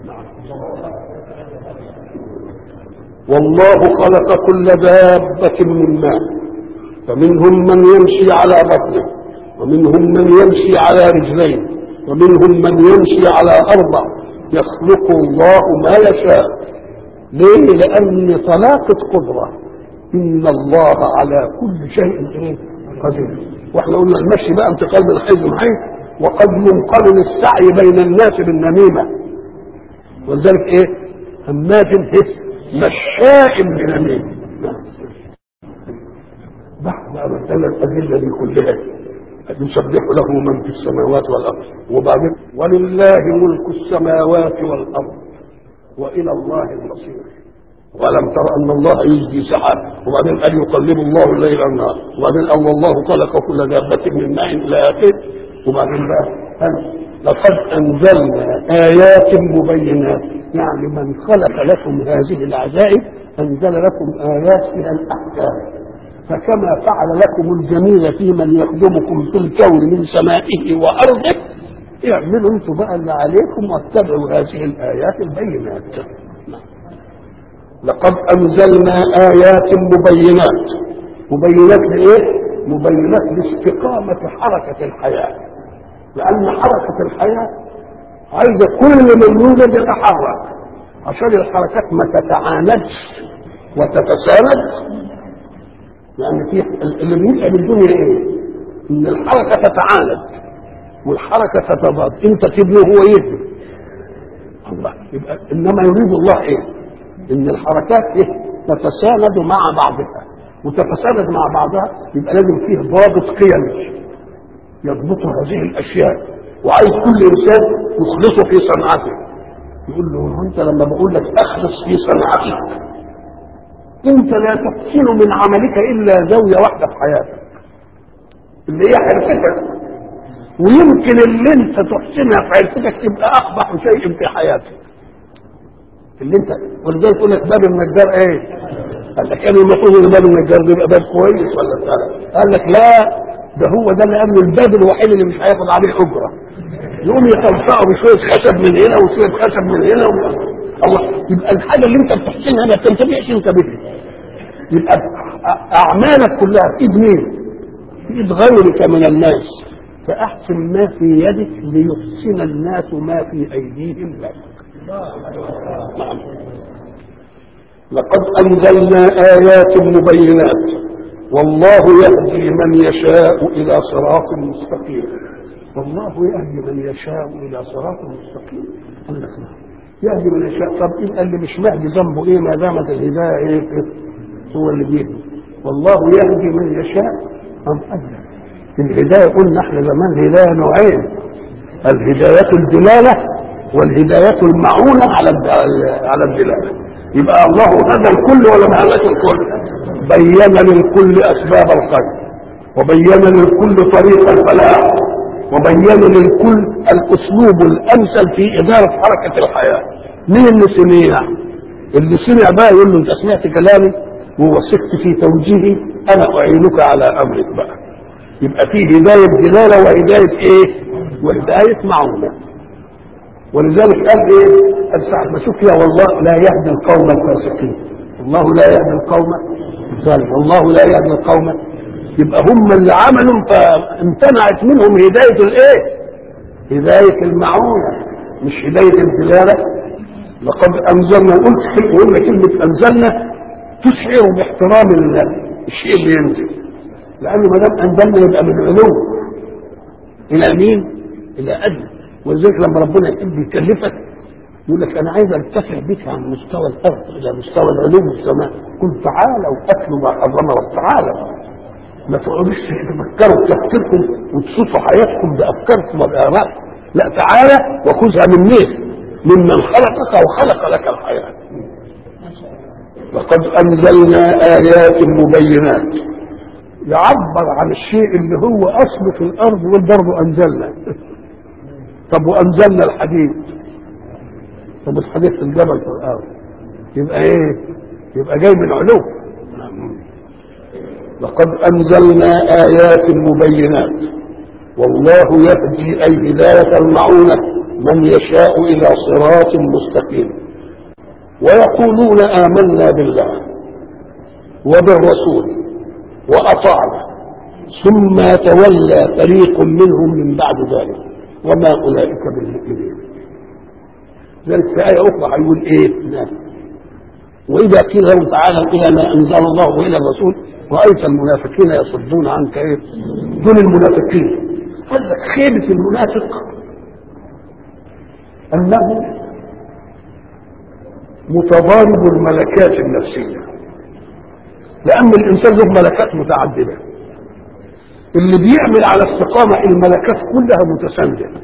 والله خلق كل دابة من ماء فمنهم من يمشي على بطنه ومنهم من يمشي على رجلين ومنهم من يمشي على 4. يخلق الله ما يشاء. ليه؟ لأن طلاقة قدرة. إن الله على كل شيء قدير. واحنا قلنا المشي بقى انتقال من حيث لحيث وقد ينقل السعي بين الناس بالنميمة. ولذلك ايه؟ هماز مشاء بنميمة. بعد ما مثل الأدلة دي كلها يسبح له من في السماوات والأرض. وبعدين ولله ملك السماوات والأرض وإلى الله المصير. ولم تر أن الله يجزي سحاب. وبعدين قال يقلب الله الليل والنهار. وبعدين قال الله خلق كل دابة من ماء إلى آخره. وبعدين بقى قال لقد أنزلنا آيات مبينات. يعني من خلق لكم هذه العجائب أنزل لكم آيات فيها الأحكام. فكما فعل لكم الجميل في من يخدمكم في الكون من سمائه وأرضه اعملوا انتم بقى اللي عليكم واتبعوا هذه الآيات البينات. لقد أنزلنا آيات مبينات. مبينات لإيه؟ مبينات لاستقامة حركة الحياة. لأن حركة الحياة عايزة كل من يوجد يتحرك. عشان الحركات ما تتعاندش وتتساند. لان في اللي بيتعب الدنيا ايه؟ ان الحركه تتعاند والحركه تتضاد، انت تبني وهو يبني. الله يبقى انما يريد الله ايه؟ ان الحركات ايه؟ تتساند مع بعضها، وتتساند مع بعضها يبقى لازم فيه ضابط قيمي يضبط هذه الاشياء، وعايز كل انسان يخلصه في صنعته. يقول له انت لما بقول لك اخلص في صنعتك، انت لا تحسن من عملك الا زاويه واحده في حياتك اللي هي حرفتك، ويمكن اللي انت تحسنها في حرفتك تبقى اقبح شيء في حياتك اللي انت. ولذلك يقول لك باب النجار ايه؟ قال لك انا المفروض ان باب النجار ده يبقى باب كويس ولا بتاع؟ قال لك لا، ده هو ده اللي قبل الباب الوحيد اللي مش هياخد عليه اجره، يقوم يتلصقه بشويه خشب من هنا وشويه خشب من هنا الله. يبقى الحاجه اللي انت بتحسنها ما تنتبهش انت بها، يبقى اعمالك كلها في ايد مين؟ في ايد غيرك من الناس. فاحسن ما في يدك ليحسن الناس ما في ايديهم لك. نعم. لقد انزلنا ايات مبينات والله يهدي من يشاء الى صراط مستقيم. والله يهدي من يشاء الى صراط مستقيم. الله يهدي من يشاء. طب اللي مش مهدي ذنبه ايه ما دامت الهدايه ايه؟ هو اللي بيهدي. والله يهدي من يشاء. الهدايه قلنا احنا زمان هدايه نوعين، الهدايه الدلاله والهدايه المعونه على الدلاله. يبقى الله هدى الكل ولا ما هداش الكل؟ بين للكل اسباب الخير، وبين للكل طريق الفلاح، وبين للكل الاسلوب الامثل في اداره حركه الحياه. مين اللي سمع؟ اللي سمع بقى يقول له انت سمعت كلامي ووثقت في توجيهي، انا اعينك على امرك بقى. يبقى فيه هدايه دلاله وهدايه ايه؟ وهدايه معونه. ولذلك قال ايه؟ قال ساعة ما شوف يا والله لا يهدي القوم الفاسقين، الله لا يهدي القوم الظالمين، والله لا يهدي القوم. يبقى هم اللي عملوا فامتنعت منهم هدايه الايه؟ هدايه المعونه مش هدايه الدلاله. لقد انزلنا، قلنا كلمه انزلنا تشعر باحترام الشيء اللي ينزل، لانه ما دام انزلنا يبقى من علو الى مين؟ الى ادنى. ولذلك لما ربنا يحب يكلفك يقول لك انا عايز ارتفع بك عن مستوى الارض الى مستوى العلوم والسماء. قل تعالوا اتلوا ما حرم ربكم. تعالوا، ما تقعدوش تفكروا تفكيركم وتصفوا حياتكم بافكاركم وبارائكم، لا تعالى وخذها من مين؟ ممن خلقك وخلق لك الحياه. لقد انزلنا ايات مبينات، يعبر عن الشيء اللي هو اصله في الارض يقول برضه انزلنا. طب وانزلنا الحديد، طب الحديد في الجبل في الارض يبقى ايه؟ يبقى جاي من علو. لقد انزلنا ايات مبينات والله يهدي اي هدايه المعونه من يشاء الى صراط مستقيم. ويقولون آمنا بالله وبالرسول وأطعنا ثم تولى فريق منهم من بعد ذلك وما أولئك بالمؤمنين. ذلك في آية أخرى هيقول إيه؟ وإذا قيل لهم تعالوا إلى ما أنزل الله وإلى الرسول رأيت المنافقين يصدون عنك. إيه دول المنافقين؟ قال لك خيبة المنافق أنه متضارب الملكات النفسية، لأن الإنسان له ملكات متعددة. اللي بيعمل على استقامة الملكات كلها متساندة،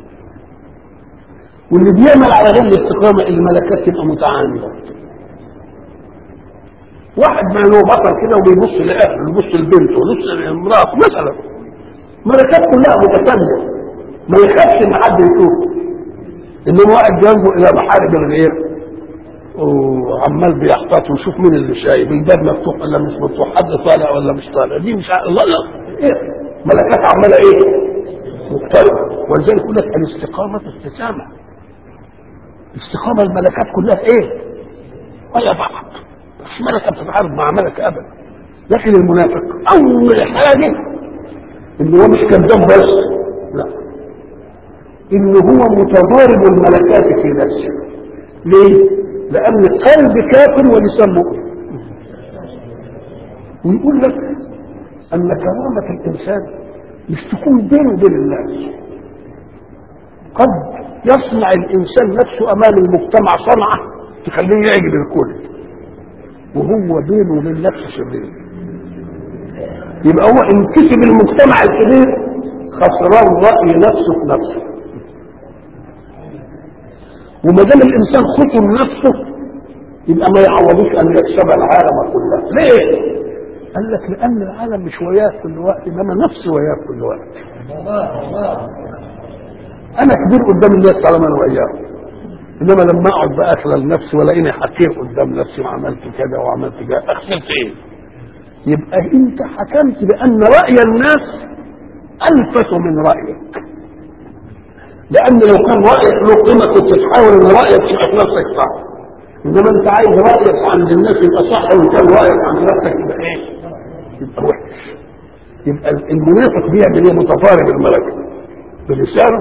واللي بيعمل على غير الاستقامة الملكات تبقى متعامدة. واحد ما له بطل كده وبيبص لأهله ويبص لبنته ويبص لامرأته مثلا، ملكات كلها متساندة، ما يخافش إن حد يشوفه. إنما واحد جنبه إلى محارب الغير وعمال بيحتاط ويشوف مين اللي شايف الباب مفتوح ولا مش مفتوح، حد طالع ولا مش طالع، دي مش الله لا ايه ملكات عماله ايه مختلفه. ولذلك يقول لك الاستقامه استسامه. الاستقامه الملكات كلها ايه؟ ولا بعض، مش ملكه بتتعارض مع ملكه ابدا. لكن المنافق اول حاجه ان هو مش كذاب بس، لا، ان هو متضارب الملكات في نفسه. ليه؟ لأن قلب كافر ولسان مؤمن. ويقول لك أن كرامة الإنسان مش تكون بينه وبين الناس. قد يصنع الإنسان نفسه أمام المجتمع صنعة تخليه يعجب الكل، وهو بينه وبين نفسه شرير. يبقى هو إن كسب المجتمع الكبير خسران رأي نفسه في نفسه. وما دام الإنسان خسر نفسه يبقى ما يعوضوش أن يكسب العالم كله. ليه؟ قال لك لأن العالم مش وياه كل وقت، إنما نفسي وياه كل وقت. أنا كبير قدام الناس طالما أنا وياه، إنما لما أقعد بقى أخلى نفسي ولاقيني حقير قدام نفسي وعملت كذا وعملت كذا، أخسرت إيه؟ يبقى أنت حكمت بأن رأي الناس أنفس من رأيك، لأن لو كان رأيك له قيمة كنت تحاول إن رأيك يبقى في نفسك صح، إنما أنت عايز رأيك عند الناس يبقى صح، وإن كان رأيك عند نفسك يبقى إيه؟ يبقى وحش. يبقى المنافق بيعمل إيه؟ متفارق الملك بلسانه.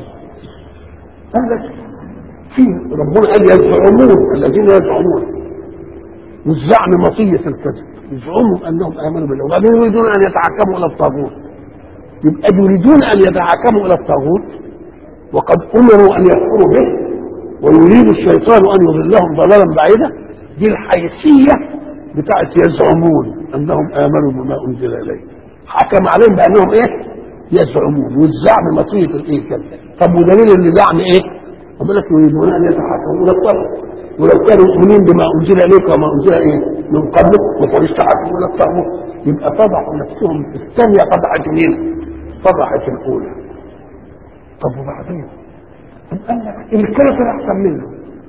قال لك فيه ربنا قال يزعمون، الذين يزعمون، والزعم مطية الكذب، يزعموا أنهم آمنوا بالله وبعدين يريدون أن يتحكموا إلى الطاغوت. يبقى يريدون أن يتحكموا إلى الطاغوت وقد أمروا أن يكفروا به، ويريد الشيطان أن يضلهم ضلالا بعيدا. دي الحيثية بتاعت يزعمون أنهم آمنوا بما أنزل إليه، حكم عليهم بأنهم إيه؟ يزعمون. والزعم مطية الإيه كده. طب ودليل اللي زعم إيه؟ أقول لك يريدون أن يتحكموا إلى الطاغوت، ولو كانوا مؤمنين بما أنزل إليك وما أنزل إيه من قبلك ما كانوش تحكموا إلى الطاغوت. يبقى فضحوا نفسهم. الثانية فضحت مين؟ فضحت الأولى. طب وبعدين؟ قال لك الكافر أحسن منه،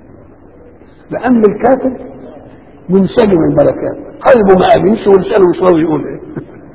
لأن الكافر منسجم الملكات، قلبه ما آمنش ولسانه مش راضي يقول إيه.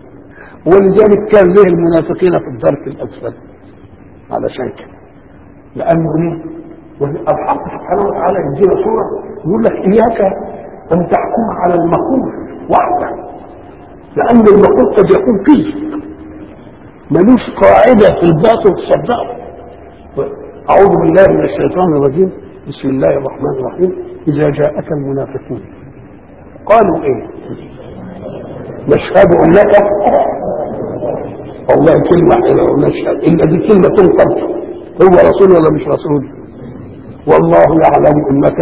ولذلك كان له المنافقين في الدرك الأسفل علشان كده. لأنه إيه؟ والحق سبحانه وتعالى يدينا صورة يقول لك إياك أن تحكم على المقول وحده، لأن المقول قد يكون كذب ملوش قاعدة في الباطل تصدقه. أعوذ بالله من الشيطان الرجيم. بسم الله الرحمن الرحيم. إذا جاءك المنافقون قالوا إيه؟ نشهد أنك، والله كلمة حلوة، نشهد إن دي كلمة تنقض، هو رسول ولا مش رسول؟ والله يعلم انك،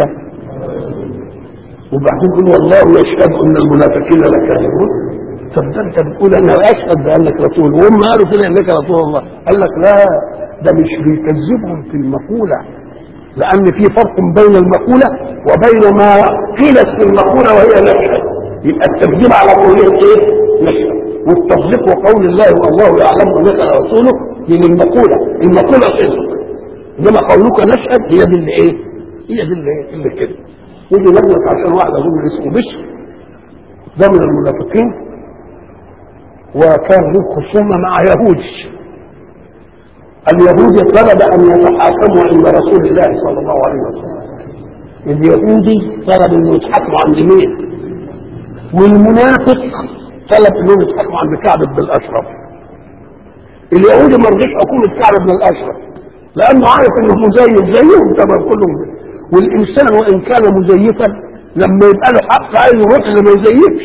وبعدين يقول والله يشهد ان المنافقين لكاذبون. طب ده انت بتقول انا اشهد بانك رسول وهم قالوا كده انك رسول الله. قال لك لا، ده مش بيكذبهم في المقوله، لان في فرق بين المقوله وبين ما قيلت في المقوله وهي نشهد. يبقى التكذيب على قولهم ايه؟ نشهد. والتصديق وقول الله والله يعلم انك رسوله من المقوله صدق، انما قولك نشهد هي دي اللي ايه؟ هي دي اللي كده. ودي نقلت عشان واحد اظن اسمه بشر، ده من المنافقين، وكان له خصومه مع يهودي. اليهودي طلب ان يتحاكموا عند رسول الله صلى الله عليه وسلم. اليهودي طلب انه يتحاكموا عند مين؟ والمنافق طلب انهم يتحاكموا عند كعب بن الاشرف. اليهودي ما رضيش حكومه كعب بن الاشرف لانه عارف انه مزيف زيهم تمام كلهم. والانسان وان كان مزيفا لما يبقى له حق عايز يروح اللي ما يزيفش،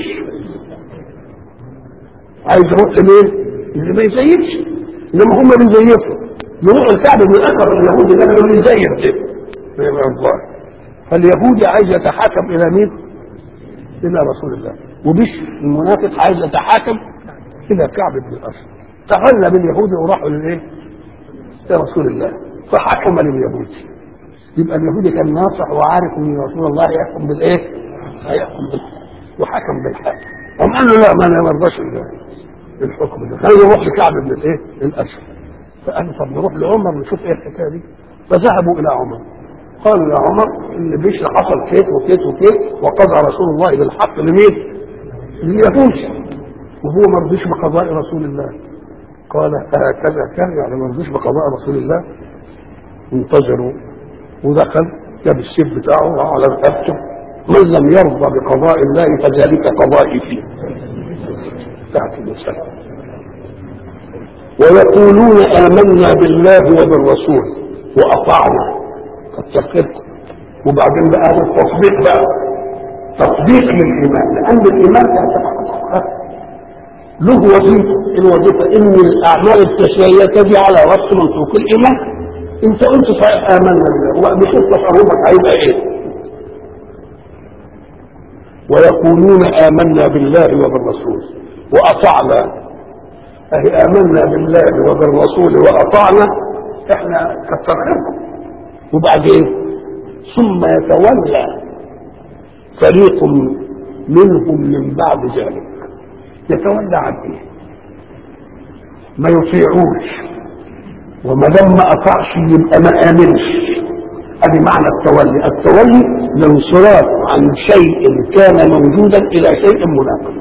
عايز يروح لمين؟ اللي ما يزيفش. انما هم بيزيفوا يروح الكعب بن الاشرف اليهودي ده اللي يزيف ده الله. فاليهودي عايز يتحاكم الى مين؟ الى رسول الله. وبشر المنافق عايز يتحاكم الى كعب بن الاشرف. تغلب اليهودي وراحوا للايه؟ لرسول الله فحكم لليهودي. يبقى اليهودي كان ناصح وعارف ان رسول الله يحكم بالايه؟ هيحكم وحكم بالحق. قام قال له لا، ما انا ما ارضاش الحكم ده، خلينا نروح لكعب بن الايه؟ الاشرف. فقالوا طب نروح لعمر نشوف ايه الحكايه دي. فذهبوا الى عمر قالوا يا عمر اللي بيشرح حصل كيف وكيف وكيف وقضى رسول الله بالحق لمين؟ لليهودي، وهو ما رضيش بقضاء رسول الله. قال هكذا كان، يعني ما رضيش بقضاء رسول الله. انتظروا ودخل جاب السيف بتاعه على رقبته. من لم يرضى بقضاء الله فذلك قضائي فيه. تحت المسألة. ويقولون آمنا بالله وبالرسول وأطعنا. كتر خيركم. وبعدين بقى هذا التصديق بقى تطبيق للايمان، لان الايمان له وظيفه، الوظيفه ان الاعمال التشريعيه تجي على وفق منطوق الايمان. انت قلت صحيح امنا بالله وبشوف تصرفك هيبقى ايه؟ ويقولون آمنا بالله وبالرسول وأطعنا، أهي آمنا بالله وبالرسول وأطعنا إحنا كتر خيركم. وبعدين ثم يتولى فريق منهم من بعد ذلك، يتولى عن إيه؟ ما يطيعوش، وما دام ما أطاعش يبقى ما آمنش. هذه معنى التولي. التولي الانصراف عن شيء كان موجودا الى شيء منافق.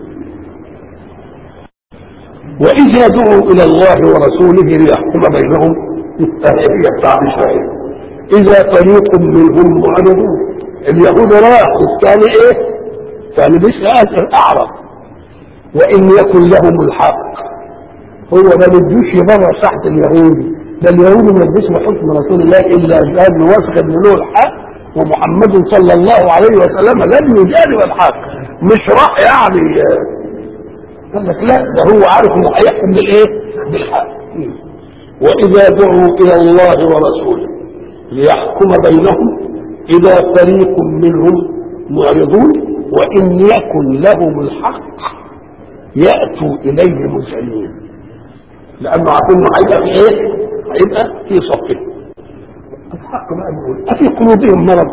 واذا دعوا الى الله ورسوله ليحكم بينهم هي بتاع شويه اذا فريق منهم معرضون. اليهود راحوا الثاني ايه؟ كان بيسال الاعرض وان يكن لهم الحق. هو ما بدوش يبرر صحة اليهود، ده اليهود ما بدوش بحكم رسول الله الا جهاد واثق ان له الحق، ومحمد صلى الله عليه وسلم لم يجادل الحق، مش راح يعني قال لك لا، ده هو عارف انه هيحكم بالايه؟ بالحق. واذا دعوا الى الله ورسوله ليحكم بينهم اذا فريق منهم معرضون وان يكن لهم الحق ياتوا اليه مسلمين، لانه عارفين انه هيبقى في ايه؟ هيبقى في صفه. الحق بقى بيقول افي قلوبهم مرض؟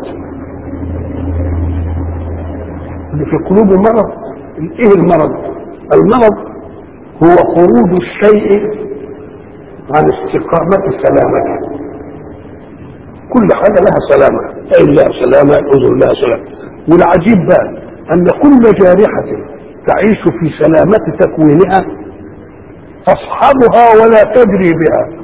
اللي في قلوبهم مرض ايه المرض؟ المرض هو خروج الشيء عن استقامة سلامته. كل حاجة لها سلامة، العين لها سلامة، الأذن لها سلامة. والعجيب بقى أن كل جارحة تعيش في سلامة تكوينها تصحبها ولا تجري بها.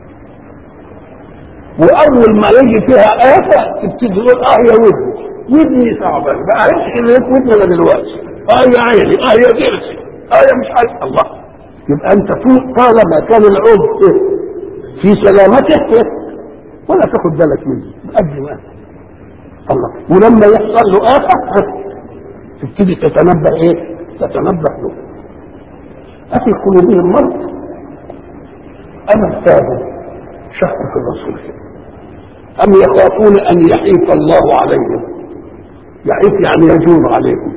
واول ما يجي فيها آفة تبتدي تقول يا ودني تعبان بقى، عايش اللي ودني انا دلوقتي، يا عيني، يا ضرسي، يا مش عارف الله. يبقى انت طالما كان العضو في سلامته ولا تاخد بالك منه قد ما الله، ولما يحصل له آفة تبتدي تتنبه ايه؟ تتنبه له. أفي قلوبهم مرض أم ارتابوا شك في الرسول أم يخافون أن يحيف الله عليهم؟ يحيف يعني يجور عليهم،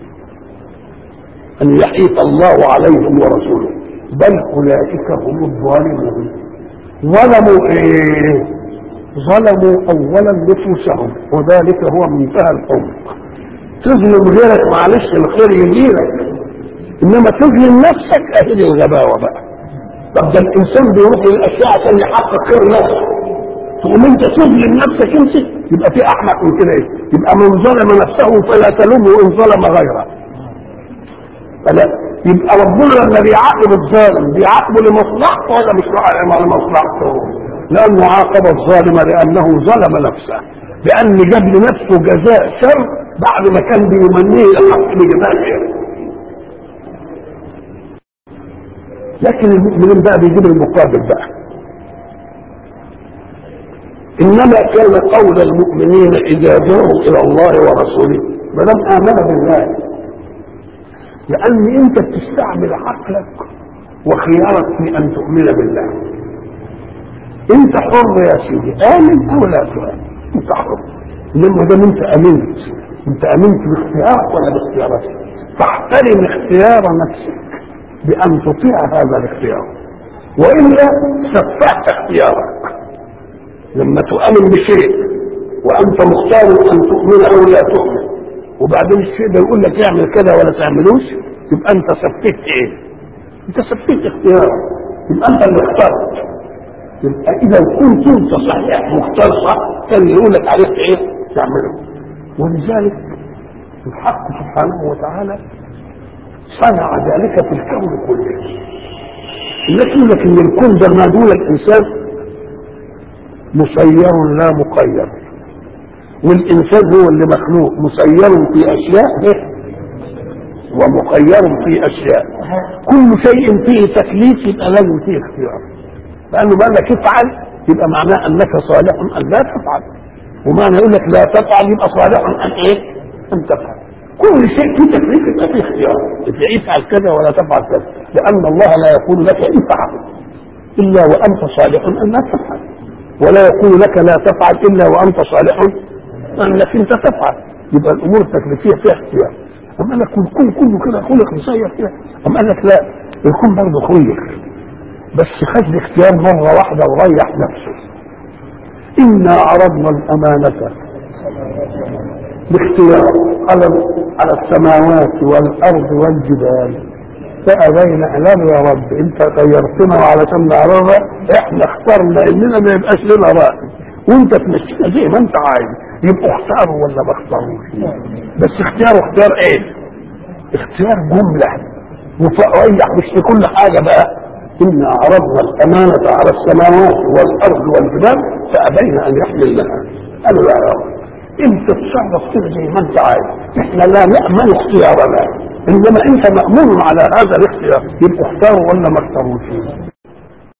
أن يحيف الله عليهم ورسوله. بل أولئك هم الظالمون. ظلموا إيه؟ ظلموا أولا نفوسهم، وذلك هو منتهى الحب. تظلم غيرك معلش الخير يجيلك، انما تظلم نفسك اهل الغباوه بقى. طب ده الانسان بيروح للاشياء عشان يحقق خير نفسه، تقوم انت تظلم نفسك انت؟ يبقى في احمق من كده ايه؟ يبقى من ظلم نفسه فلا تلومه ان ظلم غيره. فلا يبقى ربنا لما بيعاقب الظالم بيعاقبه لمصلحته ولا مش لمصلحته؟ لانه عاقب الظالم لانه ظلم نفسه، لان جاب لنفسه جزاء شر بعد ما كان بيمنيه الحق بجزاء خير. لكن المؤمنين بقى بيجيب المقابل بقى. انما كان قول المؤمنين اذا دعوا الى الله ورسوله ما دام امن بالله، لان انت بتستعمل عقلك وخيارك في ان تؤمن بالله. انت حر يا سيدي، امن او لا تؤمن، انت حر. انما دام انت امنت باختيارك ولا باختياراتك، فاحترم اختيار نفسك بأن تطيع هذا الاختيار، وإلا سفهت اختيارك. لما تؤمن بشيء وأنت مختار أن تؤمن أو لا تؤمن، وبعدين الشيء ده يقول لك اعمل كذا ولا تعملوش، يبقى أنت سفهت إيه؟ أنت سفهت اختيارك، يبقى أنت اللي اخترت. يبقى إذا كنت أنت صحيح مختار صح كان يقول لك عليك إيه؟ تعمله. ولذلك الحق سبحانه وتعالى صنع ذلك في الكون كله. الناس يقول لك ان الكون ده ما دون الانسان مسير لا مقير، والانسان هو اللي مخلوق مسير في اشياء ومقير في اشياء. كل شيء فيه تكليف يبقى لازم فيه اختيار، لانه ما لك افعل يبقى معناه انك صالح ان لا تفعل. ومعنى يقول لك لا تفعل يبقى صالح ان ايه؟ ان تفعل. كل شيء في تكليف يبقى فيه اختيار، افعل كذا ولا تفعل كذا، لان الله لا يقول لك افعل الا وانت صالح ان لا تفعل، ولا يقول لك لا تفعل الا وانت صالح انك انت تفعل. يبقى الامور التكليفيه فيها اختيار. اما لك الكون كله كده خلق مسير كده، اما قال لك لا، الكون برضه خير بس خد اختيار مره واحده وريح نفسه. انا عرضنا الامانه باختيار على السماوات والارض والجبال فابين ان يا رب انت غيرتنا وعلشان نعرضها احنا اخترنا اننا ما يبقاش لنا راي وانت تمشينا زي ما انت عايز. يبقوا اختاروا ولا ما اختاروش؟ بس اختيار ايه؟ اختيار جمله وفريح مش في كل حاجه بقى. انا عرضنا الامانه على السماوات والارض والجبال فابين ان يحملنها. قالوا يا رب انت تصرف كده زي ما انت عايز، احنا لا نامن اختيارنا انما انت مامون على هذا الاختيار. يبقوا اختاروا ولا ما اختاروش؟